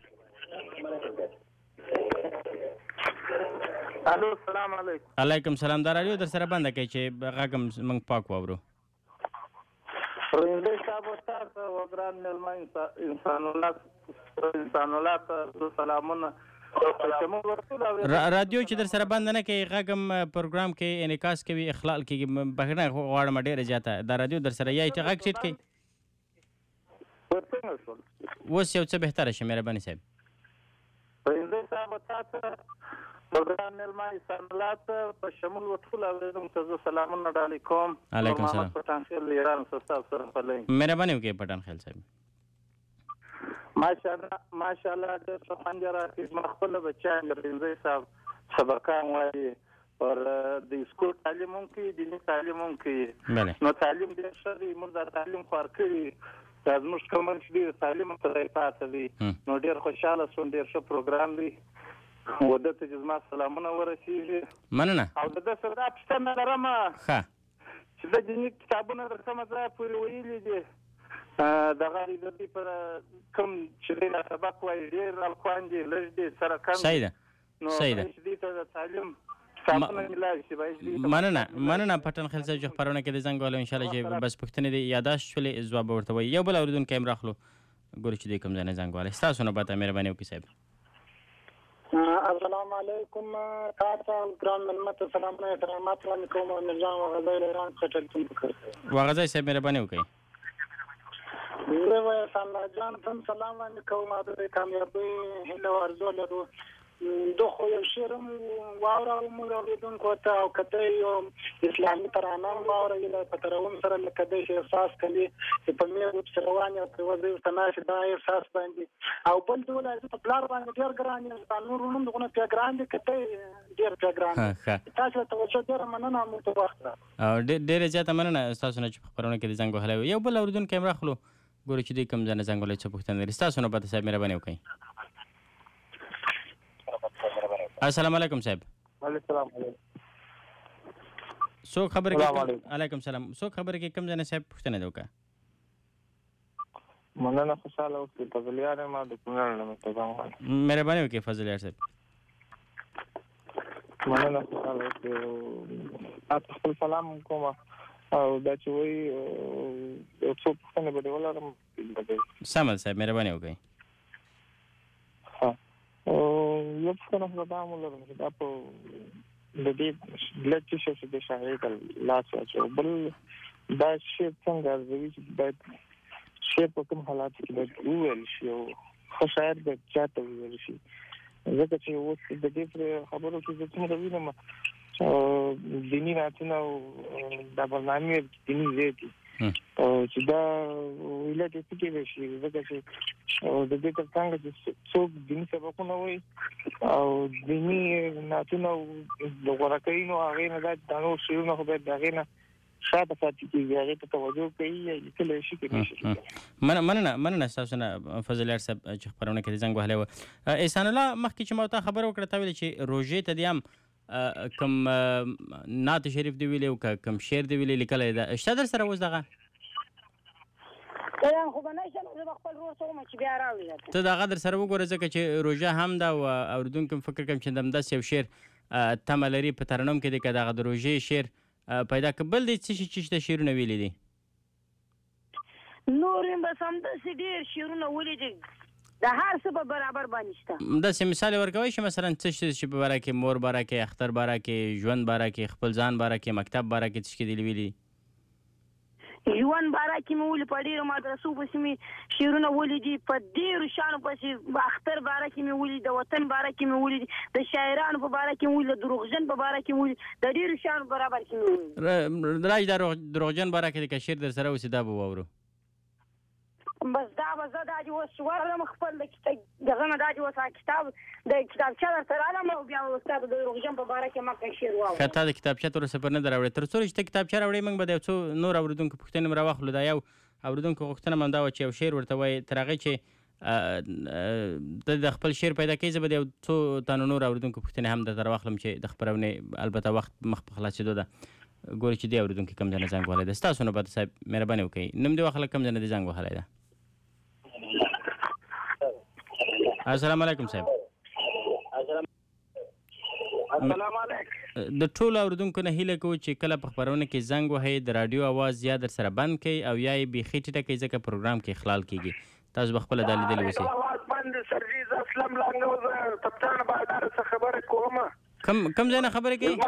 الو السلام علیکم. علیکم سلام. دا راډیو در سره بنده کړئ چې غږ هم موږ پاک واورو. رنده صاحب تاسو وګران ملما انسان الله انسان الله ته سلامونه. رادیو چې در سره بند نه کوي غږ هم پروګرام کې انعکاس کوي، اخلال کېږي. بخښنه غواړم ډېره زیاته. دا رادیو در سره یایي چې غږ ټیټ کوي. اوس یو څه بهتره شي مهرباني صاحب. رنده صاحب تاسو وګران ملما انسان الله ته په شمول وټول اوریدونکو ته سلامونه ډالۍ کوم. علیکم السلام. پټان خیل ایران تاسو سره پلې مهرباني وکړئ پټان خیل صاحب. ماشاءالله ماشاءالله د څنګه راځي ما خپل بچیان رنده صاحب سبقان وایي اور د سکول تعلیم هم کوي، دیني تعلیم هم کوي. نو تعلیم ډېر ښه دی، موږ د تعلیم خوار کړي دا زموږ کومن چې دی تعلیم ته ځای پاتې دی. نو ډېر خوشحاله شوم، ډېر ښه پروګرام دی. وده ته چې زما سلامونه ورسېږي. مننه. او د ده سره دا پوښتنه لرم چې د دیني کتابونه در کومه ځایه پورې ویلي دي دغه د دې پر کوم چې دی سبق وایي ډېر الخوان دي لږ دي سره کم. صحیح ده صحیح ده. نو دې ته د تعلیم کتابونه ملاوي شي باید. مننه مننه پټن خیل صاحب چې خپرونه کې د زنګ والو انشاءالله چې بس پوښتنې دي یاداشت شولې ځواب ورته وایي. یو بل اورېدونکی هم راخلو ګورو چې دی کوم ځای نه زنګ والی. ستاسو نوبت مهرباني وکړئ صاحب. السلام علیکم. تاسو ګران ملمت سلامونه احترامات وړاندې کوم. مرجان وغځی ایران څخه ټلیفون وکړ. وغځی صاحب مهرباني وکړئ. زه وایم سلام جان تم سلام وړاندې کوم. د کامیابۍ هیله او ارزو لرو. دو خو یو شعر هم واورو موږ اورېدونکو ته او که یو اسلامي ترانه هم واورئ په ترنم سره لکه دی چې احساس کوي چې په مېږ ورپسې روان یم پرې وځئ ورته ناست دا احساس باندې. او بل ډول زه په پلار باندې ډېر ګران یم، ستا نور وروڼه دغونه پرې ګران دي که ته ډېر پرې ګران دي. تاسو ته توجه ډېره مننه موږ ته وخت راکړه. ډېره زیاته مننه ستاسو نه چې په خپرونه کې د زنګ وهلی. یو بل اورېدونکی هم راخلو ګورو چې دوی کوم ځای نه زنګ وهلی څه پوښتنه لري. ستاسو نوبت صاحب مهرباني وکړئ. السلام علیکم صاحب. وعلیکم السلام. څوک خبرې کوي؟ علیکم سلام. څوک خبرې کوي؟ کوم ځای نه صاحب پوښتنه دې وکړه. مننه خوشحاله اوسئ. فضلیار یم د کونړ نه مهربان غواړم. مهرباني وکړئ فضلیار صاحب. مننه خوشحاله اوسئ. تاسو خپل سلام کوم او دا چې وایي یو څو پوښتنې به دې ولرم. سم ده صاحب مهرباني وکړئ. یو پوښتنه خو دا هم ولرم چې دا په د دې لږ څه شی چې د شاعرۍ ته لاس واچوي. بل دا شعر څنګه ارزوي چې باید شعر په کوم حالاتو کې باید وویل شي او ښه شاعر باید چا ته وویل شي. ځکه چې اوس د دې پر خبرو کې زه څومره وینم دیني نعتونه او دا برنامې دیني ځای دي او چې دا ولایت کې به شي ځکه چې د دې ترڅنګ چې څوک دیني سبقونه وي او دیني ناتونه د غوړکینو هغه نه دا دانو شیونه خو به دغه نه شاته پاتې کیږي هغه ته توجه کوي کله شي کې نشي من مننه مننه تاسو نه فضل یار صاحب چې خبرونه کوي څنګه وهله و احسان الله مخکې چې ما ته خبر وکړه تا ویل چې روزه ته دیم کم نعت شریف دی ویلو کم شعر دی ویلو لیکل دا شته در سره وځ دغه دا خو نه شم زه خپل ورور سره چې بیا راوړل ته دا غدر سره وګوره ځکه چې روزه هم دا او اوردونکو فکر کوم چې دم داس یو شعر تملری په ترنم کې د کداغه د روزه شعر پیدا کبل دي چې چې د شعرونه ویلې دي نور هم بس هم د ډیر شعرونه ویلې دي د هر څه په برابر باندې شته دا سم مثال ورکوي چې مثلا څه چې په باره کې مور باره کې اختر باره کې ژوند باره کې خپل ځان باره کې مکتب باره کې څه کې دی ویلي ژوند باره کې مې ولې په ډیرو مدرسو پسې مې شعرونه ولې دي په ډیرو شانو پسې اختر باره کې مې ولې د وطن باره کې مې ولې د شاعرانو په باره کې مې ولې د دروغجن په باره کې مې ولې د ډیرو شانو برابر کې مې ولې راځي د دروغجن باره کې د شعر در سره اوسې دا به واورو بس دا به زه دا چې اوس ورغلم خپل د کتاب دغه نه دا چې اوس کتاب د کتابچه درته رالم او بیا استاد د دروغجن په باره کې ما شعر واورم که تا د کتابچه تر اوسه پر نه در راوړې تر څو چې ته کتابچه راوړې موږ به د یو څو نور اورېدونکو پوښتنې هم راواخلو دا یو اورېدونکو غوښتنه هم همدا وه چې یو شعر ورته وایي تر هغې چې ته د خپل شعر پیدا کوي زه به د یو څو تانو نور اورېدونکو پوښتنې هم درته راواخلم چې د خپرونې البته وخت مخ په خلاصېدو ده ګورې چې دې اورېدونکي کوم ځای نه زنګ وهلی ده ستاسو نوبت صاحب مهرباني وکړئ نوم دې واخله کوم ځای نه دې زنګ وهلی ده السلام علیکم صاحب السلام علیکم د ټولو اورېدونکو نه هیله کوو چې کله په خپرونه کې زنګ وهئ د راډیو اواز یا در سره بند کړئ او یا یې بیخي ټیټه کړئ ځکه پروګرام کې اخلال کیږي تاسو به خپله دا لیدلې اوسئ کم کم ځای نه خبرې کوئ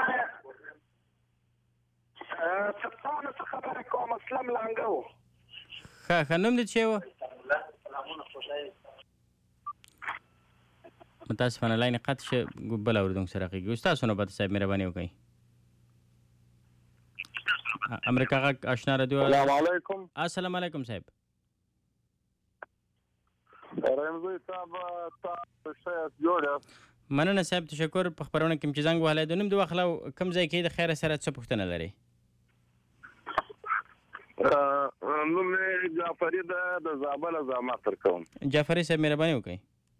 ښه ښه نوم دې څه و متاسفانه لاین قطع شه بل اورېدونکو سره غږیږو ستاسو نوبت صاحب مهرباني وکړئ امریکا غږ اشنا راډیو السلام علیکم السلام علیکم صاحب رمزي صاحب تاسو ښه جوړ مننه صاحب تشکر په خبرونه کې چې زنګ وهلی د نوم د واخله کوم ځای کې د خیره سره څه پوښتنه لري نوم مې جعفري ده د زابل زعما تر کوم جعفري صاحب مهرباني وکړئ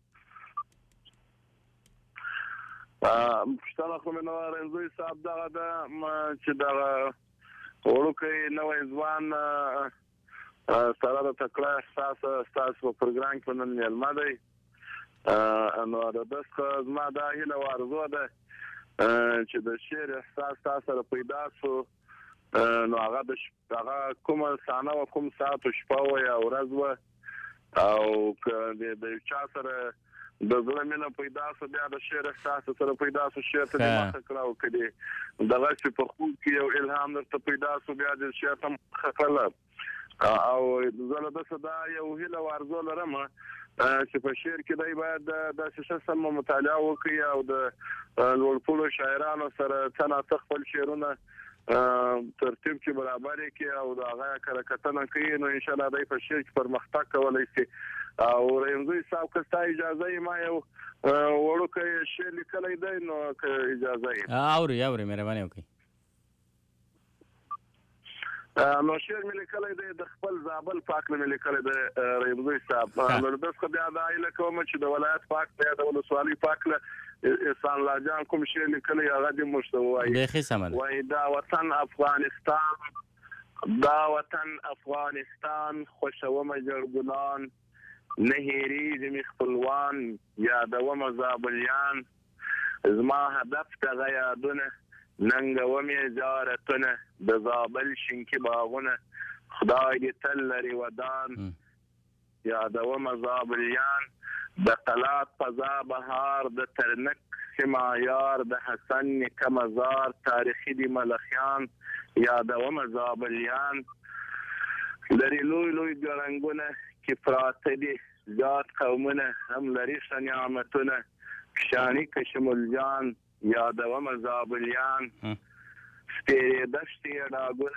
پښتنه خو مې نو رنځوي صاحب دغه ده چې دغه وړوکی نوی ځوان سره د تکړه احساس ستاسو په پروګرام کې نن میلمه دی نو د ده څخه زما دا هیله او ارزو ده چې د شعر احساس تاسو سره پیدا شو نو هغه د هغه کومه صحنه وه کوم ساعت و شپه وه یا ورځ وه او که د یو چا سره د زړه مینه پیدا شو بیا د شعر احساس سره پیدا شو شعر ته دې مخه کړه او که دې دغسې په خوب کې یو الهام درته پیدا شو بیا دې شعر ته مخه کړله او زه له ده څه دا یو هیله او ارزو لرم چې په شعر کې دی باید داسې ښه سمه مطالعه وکړي او د لوړپوړو شاعرانو سره څه ناڅه خپل شعرونه ترتیب کې برابر کړي او د هغه کره کتنه کوي نو انشاءالله دی په شعر کې پرمختګ کولی شي او رمزي صاحب که ستا اجازه یې ما یو وړوکی شعر لیکلی دی نو که اجازه یې اورئ اورئ مهرباني وکړئ نو شعر مې لیکلی دی د خپل زابل پاک نه مې لیکلی دی رمزي صاحب نو د څخه بیا دا هیله کوم چې د ولایت پاک نه یا د ولسوالۍ پاک نه احسان الله جان کوم شعر لیکلی هغه دې موږ ته ووایي بیخي سمه ده وایي دا وطن افغانستان دا وطن افغانستان خوښومه جړګلان نه هېرېږي مې خپلوان یادومه زابلیان زما هدف دغه یادونه ننګوم یې زیارتونه د زابل شینکي باغونه خدای دې تل لرې ودان یادومه زابلیان د قلات فضا بهار د ترنک سیمه یار د حسن نیکه مزار تاریخي دي ملخیان یادومه زابلیان لرې لوی لوی ګړنګونه کې پراته دي زیات قومونه هم لري ښه نعمتونه کشاني کشملجان یادومه زابلیان سپېرې دښتې یې ډاګونه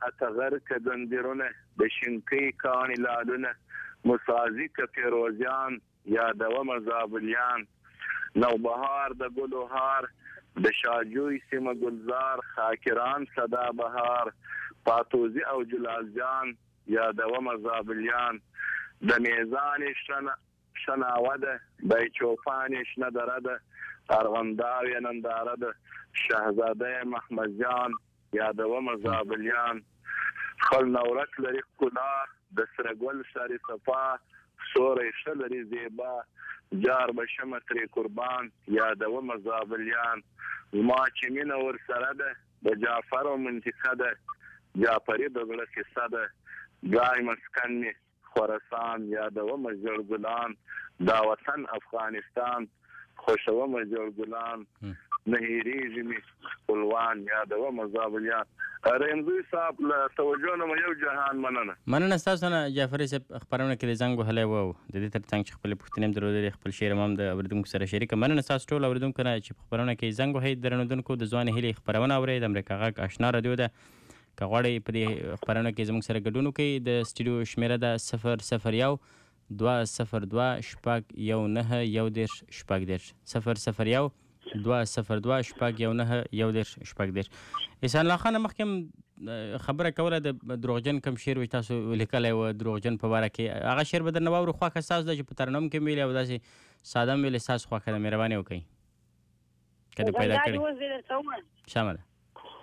اتغر کدندرونه د شینکۍ کاڼي لالونه مسازي که پیروزیان یادومه زابلیان نوبهار د ګلو هار د شاجوی سیمه ګلزار خاکران صدا بهار پاتوزی او جلالجان یادومه زابلیان د میزان شنه شناوه ده د چوپان شنه دره ده ارغنداوی ننداره ده شهزاده محمد جان یادومه زابلیان خل نورک لري ښکلا د سره ګل ساري صفا سوری ښه لري زیبا جار به شمه ترې قربان یادومه زابلیان زما چې مینه ورسره ده د جعفر منطقه ده جعفري د زړه کیسه ده ګای مسکن مې خراسان یادومه زړګلان دا وطن افغانستان خوشومه زړګلان نه هېرېږي مې خپلوان یادومه زابلیان رمزوي صاحب له توجه نه یو جهان مننه مننه ستاسو نه جعفري صاحب خپرونه کې د زنګ وهلی و د دې تر څنګ چې خپلې پوښتنې هم درلودلې خپل شعر هم د اورېدونکو سره شریکه مننه ستاسو ټول اورېدونکو نه چې په خپرونه کې زنګ وهئ درنودونکو د ځوانې هیلې خپرونه اورئ د امریکا غږ اشنا راډیو ده که غواړئ په دې خپرونه کې زموږ سره ګډون وکړئ د سټوډیو شمېره ده صفر صفر یو دوه صفر دوه شپږ یو نهه یو دېرش شپږ دېرش صفر صفر یو دوه صفر دوه شپږ یو نهه یو دېرش شپږ دېرش احسان الله خان مخکې هم خبره کوله د دروغجن کوم شعر وي تاسو لیکلی و دروغجن په باره کې هغه شعر به درنه واورو خوښه ستاسو ده چې په ترنم کې ویلي او داسې ساده هم ویلي ستاسو خوښه ده مهرباني وکړئ که دې پیدا کړي شامه ده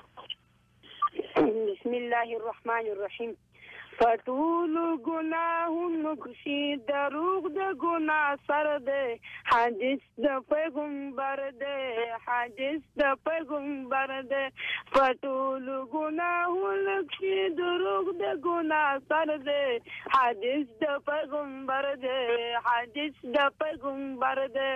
بسم الله الرحمن الرحیم پټول ګناهونو کشي دروغ د ګناه سر دی حدیث د پیغمبر دی حدیث د پیغمبر دی پټول ګناهونو کشي دروغ د ګناه سر دی حدیث د پیغمبر دی حدیث د پیغمبر دی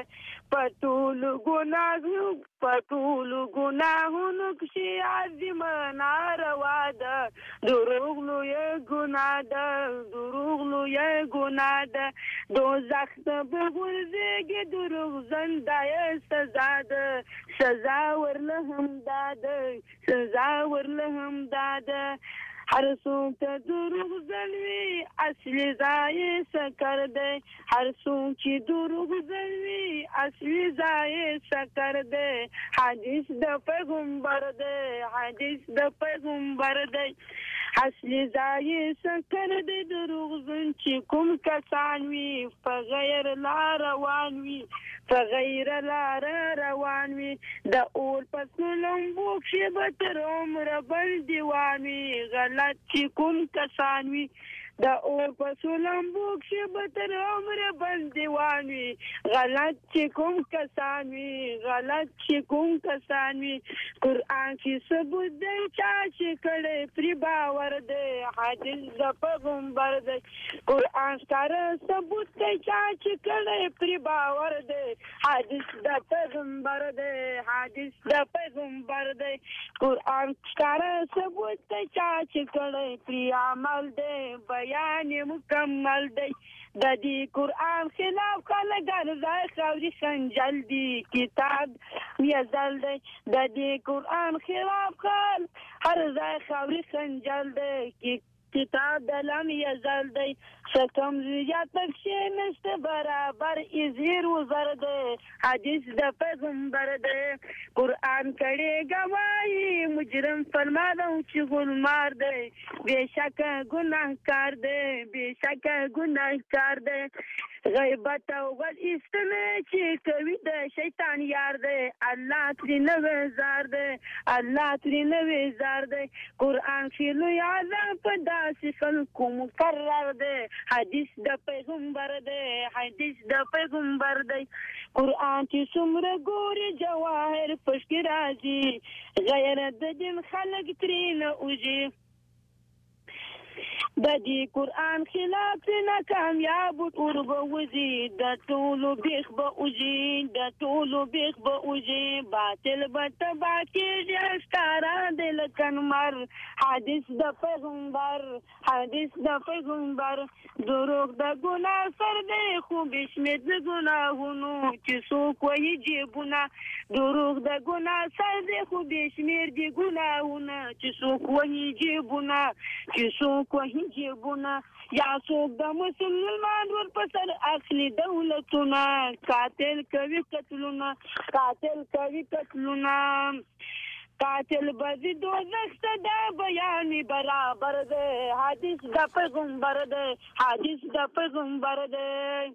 پټول ګناهونو پټول ګناهونو کشي عظیم ناروا ده دروغ لوی ګناه ده دروغ لوی ګناه ده دوزخ ته به ورځېږي دروغ زندای سزا ده سزا ورله هم ده سزا ورله هم ده هر څوک ته دروغ زلوي اصلي ځای سکر دی هر څوک چې دروغ زلوي اصلي ځای سکر دی حدیث د پیغمبر دی حدیث د پیغمبر دی اصلي ځای سکر دی دروغ زن چې کوم کسان وي په غیر لار روان وي په غیر لار روان وي د اور پس لمبو کښې به تر عمره بل دیوان وي غلط چې کوم کسان وي د اور پسو لمبو کښې به تر عمره بل دیوان وي غلط چې کوم کسان وي غلط چې کوم کسان وي قرآن کې ثبوت دی چا چې کړی پرې باور دی حدیث د پیغمبر دی قرآن ښکاره ثبوت دی چا چې کړی پرې باور دی حدیث د پیغمبر دی حدیث د پیغمبر دی قرآن ښکاره ثبوت دی چا چې کړی پرې عمل دی بیان مکمل دی د دې قرآن خلاف خلک هر ځای خاوري خنجل دي کتاب یزل دی د دې قرآن خلاف خلک هر ځای خاوري خنجل دی کتاب د لم یزل دی څه زیات پکښې نشته برابر ازهر وزر دی حدیث د پیغمبر دی قرآن کړی ګواهي مجرم فرماده چې غلمار دی بېشکه ګناهکار دی بېشکه ګناهکار دی غیبت او غل ایستنه چې کوي د شیطان یار دی الله ترې نه ویزار دی الله ترې نه ویزار دی قرآن کې لوی عذاب په داسې خلکو مقرر دی حدیث د پیغمبر دی حدیث د پیغمبر دی قرآن چې څومره ګوري جواهر پشکې راځي غیرت د دین خلک ترې نه اوځي د دې قرآن خلاف نه کامیاب ټول به وځي د ټولو بیخ به وځي د ټولو بیخ به وځي باطل به تباه کېږي ښکاره دی لکه لمر حدیث د پیغمبر حدیث د پیغمبر دروغ د ګناه سر دی خو بې شمېر د ګناهونو چې څوک وایي جیبونه دروغ د ګناه سر دی خو بې شمېر د ګناهونه چې څوک وایي جیبونه چې څوک وایي جیبونه یا څوک د مسلمان ور په سر اخلي دولتونه قاتل کوي قتلونه قاتل کوي قتلونه قاتل بزی دوزخ ته دا بیان برابر دی حدیث د پیغمبر دی حدیث د پیغمبر دی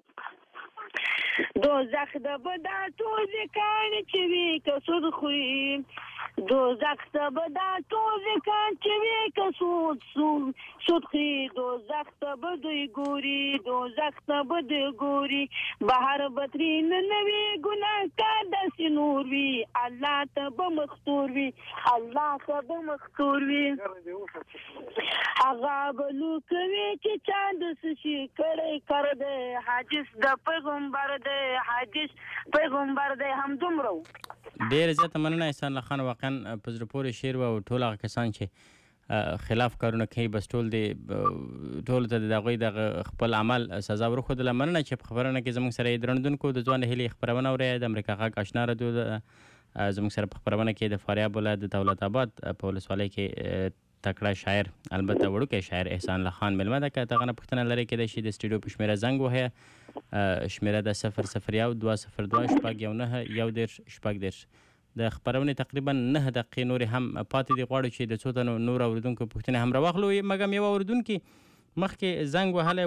دوزخ د بدا توزی کانی چوی کسود خوی دوزخ د بدا توزی کانی چوی کسود سود خوی دوزخ د بدوی گوری دوزخ د بدوی گوری بہر بطرین نوی گناہ کا دس نور وی اللہ تب مختور وی اللہ تب مختور وی اغابلو کوی چی چاند سشی کڑی کرده حدیث د پیغمبر دی حدیث پیغمبر دی هم دومره ډېر زیاته مننه احسان الله خان واقعا په زړه پورې شعر و او ټول هغه کسان چې خلاف کارونه کوي بس ټول دی ټولو ته د هغوی دغه خپل عمل سزا ورښودله. مننه چې په خبرونه کې زموږ سره یې درنودونکو د ځوان هیلې خپرونه اورئ د امریکا غږ اشنا راډیو زموږ سره په خپرونه کې د فاریاب ولایت د دولت آباد په ولسوالۍ کې تکړه شاعر البته وړوکی شاعر احسان الله خان مېلمه ده. که دغه نه پوښتنه لرئ کیدای شي د سټوډیو په شمېره زنګ ووهئ. شمېره ده صفر صفر یو دوه صفر دوه شپږ یو نهه یو دېرش شپږ دېرش. د خپرونې تقریبا نه دقیقې نورې هم پاتې دي. غواړو چې د څو تنو نور اورېدونکو پوښتنې هم راواخلو. مګم یو اورېدونکي مخکې زنګ وهلی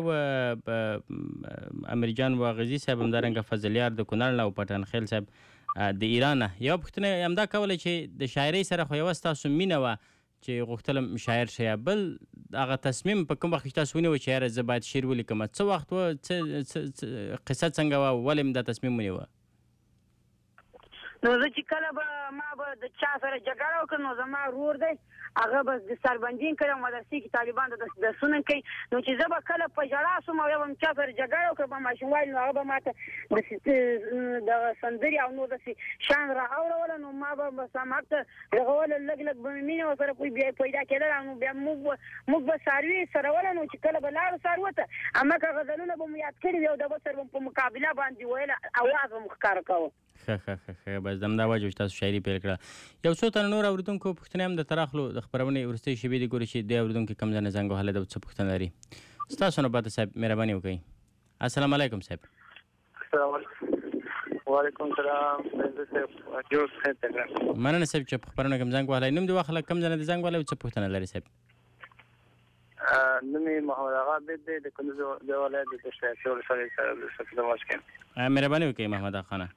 و امیرجان واغزي صاحب، همدارنګه فضلیار د کونړ نه او پټن خیل صاحب د ایران نه. یوه پوښتنه همدا کوله چې د شاعرۍ سره خو یوه ستاسو مینه وه چې غوښتلم شاعر شئ، بل هغه تصمیم په کوم وخت کې تاسو ونیوه چې یاره زه باید شعر ولیکم؟ څه وخت و، څه قصه څنګه وه، ولې م دا تصمیم ونیوه؟ نو زه چې کله به ما به د چا سره جګړه وکړم نو زما ورور دی هغه به د سربندین کړی مدرسې کې طالبان د درسونه کوي، نو چې زه به کله په ژړا شوم او یا به م چا سره جګړه وکړم په ماشوموالي نو هغه به ما ته دغه سندرې او نور داسې شیان را اوروله، نو ما به بس همهلته رغوله، لږ لږ به مې مینه ورسره پیدا کېدله، نو بیا موږ به موږ به څاروي سروله، نو چې کله به لاړو څاروو ته هماغه غزلونه به مو یاد کړي وي او د بل سره به په مقابله باندې ویله اواز به مو ښکاره کوه. ښه ښه ښه ښه بس د همدا وجه چې تاسو شاعري پیل کړه. یو څو تنه نور اورېدونکو پوښتنې هم درته راخلو د خپرونې وروستۍ شېبې دي، ګورو چې دې اورېدونکي کوم ځای نه زنګ وهلی ده او څه پوښتنه لري. ستاسو نه پاته صاحب مهرباني وکړئ. السلام علیکم صاحب. السلام علیکم. وعلیکم السلام صاحب، جوړ خیر ته کړه. مننه صاحب چې په خپرونه کې م زنګ وهلی. نوم دې واخله، کوم ځای نه دې زنګ وهلی او څه پوښتنه لري صاحب؟ نوم یې محمد اغا عبید دی، د کندوز د ولایت د شایستې ولسوالۍ سره د سفید ماش کې. مهرباني وکړئ محمد اغا خانه.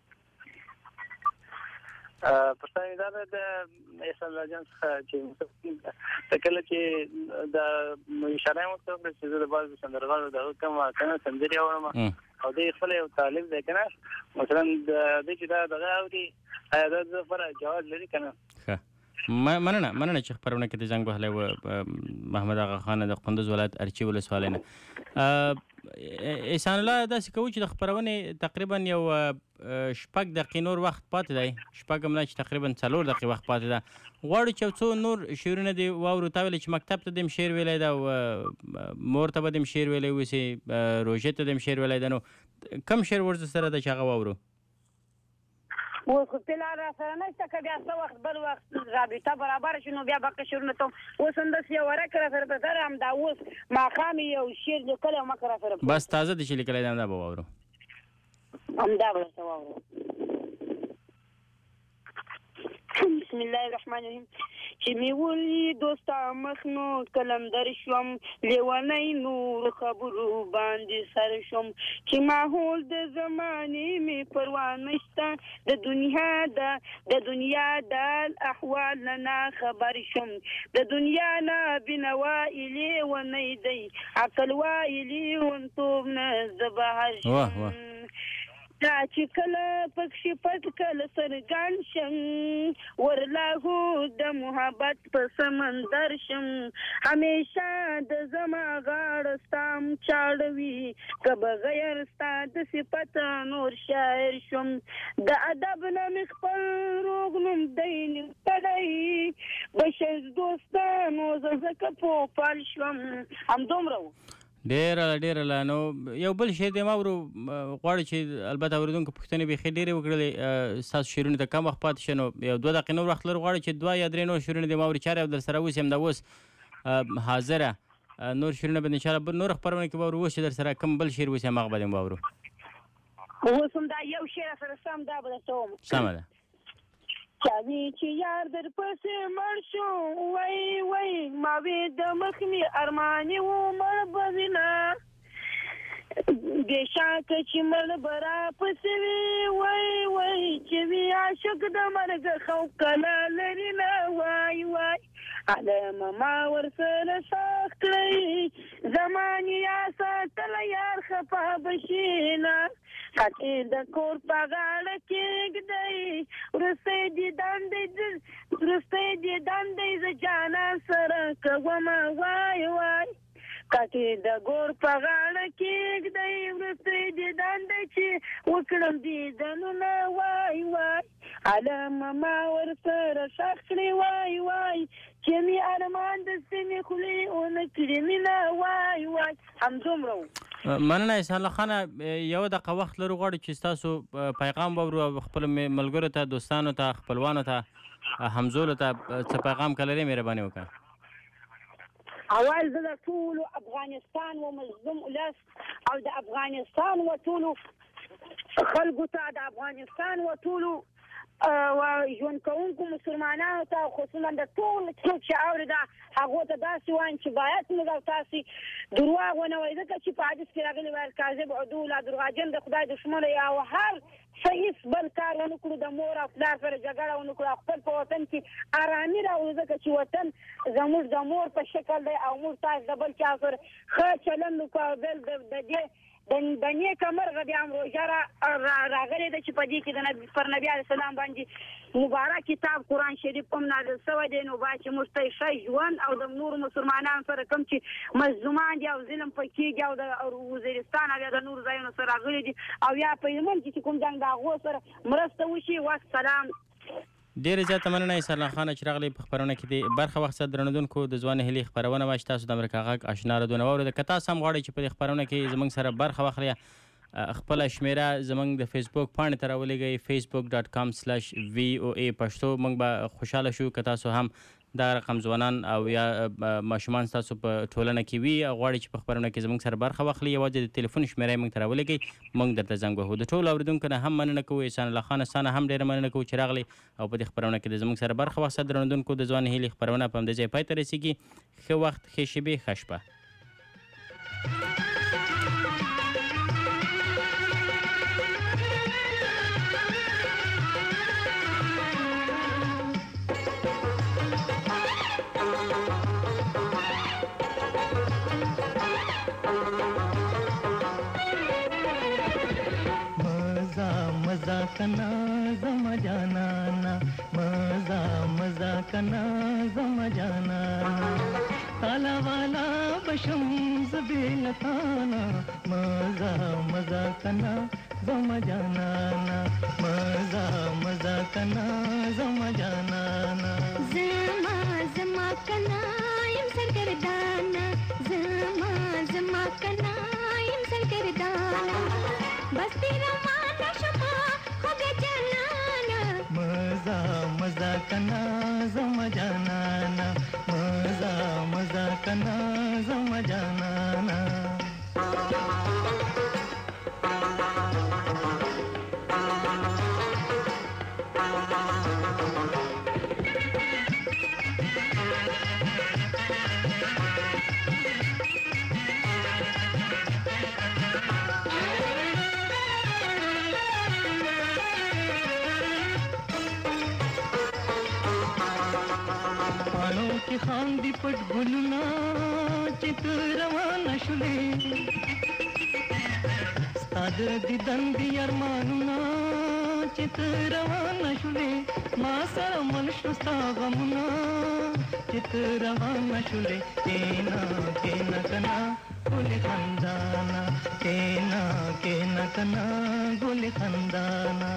پښتنې دا ده د احسان الله جان څخه چې کله چې د اشاره یې ورته وکړه چې زه د بعضو سندرغاړو د هغه کومه کنه سندرې اورم او دی خپل یو طالب دی که نه، مثلا د دې چې دا دغه اوري آیا دا د لپاره جواز لري که نه؟ ښه مننه مننه چې خپرونه کې د زنګ وهلی و محمد اغا خانه د کندوز ولایت ارچي ولسوالۍ نه. احسان الله داسې کوو چې د خپرونې تقریبا یو شپږ دقیقې نور وخت پاتې دی، شپږ هم نه چې تقریبا څلور دقیقې وخت پاتې ده. غواړو چې یو څو نور شعرونه دې واورو. تا ویلې چې مکتب ته دې م شعر ویلی ده او مور ته به دې م شعر ویلی اوسې، روژې ته دې م شعر ویلی ده، نو کوم شعر ورته سره ده چې هغه واورو؟ اوس خو فلحال را سره نشته، که بیا څه وخت بل وخت رابطه برابره شي نو بیا به قشرونه ته اوس همداسې یو ورک را سره په سر همدا اوس ماښام یو شعر لیکلی او مکه را سره بس تازه دې چې لیکلی دی همدا به واورو. همدا به ورته واورو. بسم الله الرحمن الرحیم. چې مې ولید دوستا مخ نو قلندر شوم، لیونی نور خبرو باندې سر شوم، چې ماحول د زمانې مې پروا نشته، د دنیا د د دنیا د احوال نه خبر شوم، د دنیا نه بینوایي لیونی دی، عقل وایي لیونتوب نه زه بهر شوم، دا چې کله پکښې پټ کله څرګند شم ورلاهو د محبت په سمندر شم همیشه د زما غاړه ستا چاړه وي که بغیر ستا د صفت نور شاعر شم د ادب نه مې خپل روغ نوم دی نیم کړی بشر دوستانو زه ځکه پوپل شوم همدومره و ډېره ډېره لا نو یو بل شی دی ما ورو غواړي چې البته اورېدونکو پوښتنې بیخي ډېرې وکړلې ستاسو شعرونو ته کم وخت پاتې شه نو یو دوه دقیقې نور وخت لرو غواړي چې دوه یا درې نور شعرونه دي ما ورو چارې او در سره اوس یم دا اوس حاضره نور شعرونه به انشاءالله نور خپرونه کې به ورو اوس چې در سره کوم بل شعر اوس هم هغه به دې واورو اوس هم دا یو شعر سره سم دا به درته وم سمه ده چاوي چې یار در پسې مړ شو وای وای ما وې د مخ مې ارمانې و مړ به وینه بېشکه چې مړ به را پسې وي وای وای چې وي عاشق د مرګ خوف کله لري نه وای وای علمه ما ورسره ساخت کړئ زمان یا ساتله یار خفه به نه خطې د کور په غاړه کېږدئ وروستی دې دندې وروستی دې دندې زه جانان سره کومه وای وای خطې د کور په غاړه کېږدئ وروستی دې دندې چې وکړم دیدنونه وای وای علمه ما ورسره سخت کړې وای وای چې مې ارمان د سینې خولې ونه کړې مینه وای وای همدومره و مننه احسان الله خانه یو دقیقه وخت لرو غواړو چې ستاسو پیغام واورو او خپلو ملګرو ته دوستانو ته خپلوانو ته همزولو ته څه پیغام که لرې مهرباني وکړه اول زه د ټولو افغانستان و مظلوم ولس او د افغانستان و ټولو خلکو ته د افغانستان و ټولو ژوند کوونکو مسلمانانو ته خصوصا د ټول څوک چې اورېده هغو ته داسې وایم چې باید موږ او تاسې دروغ ونه وایي ځکه چې په حدیث کې راغلي ویل کاذب عدول دروغجن د خدای دښمنه یا او هر صحیح بل کار ونه کړو د مور او پلار سره جګړه ونه کړو خپل په وطن کې ارامي راوړو ځکه چې وطن زموږ د مور په شکل دی او موږ تاسو د بل چا سره ښه چلند وکړو بل د دې د نیکه مرغه بیا هم روژه راغلې ده چې په دې کې پر نبي علیه السلام باندې مبارک کتاب قرآن شریف هم نازل شوی دی نو باید چې موږ ته ښه ژوند او د نورو مسلمانانو سره کوم چې مظلومان دي او ظلم پکې کېږي او د وزیرستان او یا د نورو ځایونو سره راغلي دي او یا په یمن کې چې کوم جنګ د هغو سره مرسته وشي والسلام ډېرې زیاته مننه احسان الله خانه چې راغلی په خپرونه کې د برخه وخت سره درنودونکو د ځوان هیلې خپرونه وه چې تاسو د امریکا غږ اشنا ردونه واورېده که تاسو هم غواړئ چې په دې خپرونه کې زموږ سره برخه واخلئ خپله شمیره زموږ د فیسبوک پاڼې ته راولېږئ فیسبوک ډاټ کام سلش وی او ای پښتو موږ به خوشحاله شو که تاسو هم دا رقم ځوانان او یا ماشومان ستاسو په ټولنه کې وي او غواړي چې په خپرونه کې زموږ سره برخه واخلي یوازې د تلیفون شمیره یې موږ ته راولېږئ موږ درته زنګ وهو د ټولو اورېدونکو نه هم مننه کوو احسان الله خان ستا نه هم ډېره مننه کوو چې راغلی او په دې خپرونه کې د زموږ سره برخه واخیسته درنودونکو د ځوان هیلې خپرونه په همدې ځای پای ته رسېږي ښه وخت ښې شېبې ښه شپه कना जमा जाना मजा मजा कना जमा जाना ताला वाला बशम ज़बीलताना मजा मजा कना जमा जाना मजा मजा कना जमा जाना जमा जमा कना यम सरगर्दाना जमा जमा कना यम सरगर्दाना बस तेरा माना शमा मजा मजा कना जमा जाना मजा मजा कना जमा जाना की खांदी पट गुलना चित रवाना शुले ستاد دیدن دی ارمانونه چې ته روانه شولې ما سره مل شو ستا غمونه چې ته روانه شولې کینا کینا کنا ګل خندانا کینا کینا کنا ګل خندانا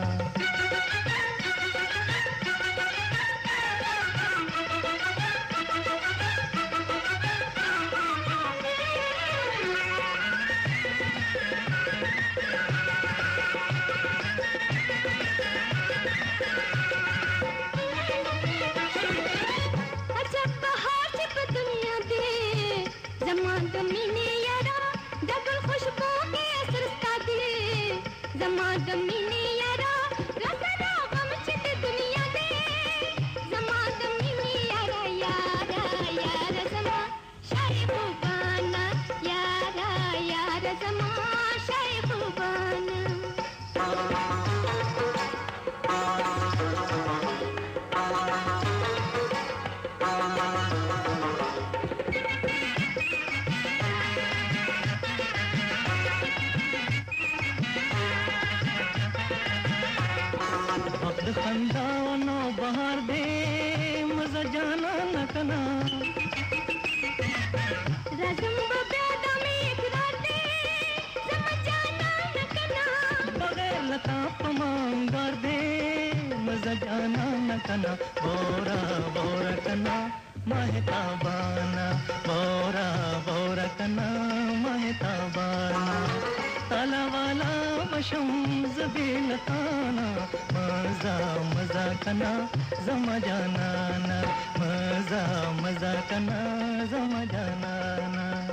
خنداونو بهار دې مزه جانا نکنا رزم بیا د می اقرار دې زم جانا نکنا بغیر لتا پمانګار دې مزه جانا نکنا بورا بورا کنا مهتا بانا بورا بورا کنا مهتا بانا تالا والا مشم زبیلتانا مزا مزا کنا زما جانانا مزا مزا کنا زما جانانا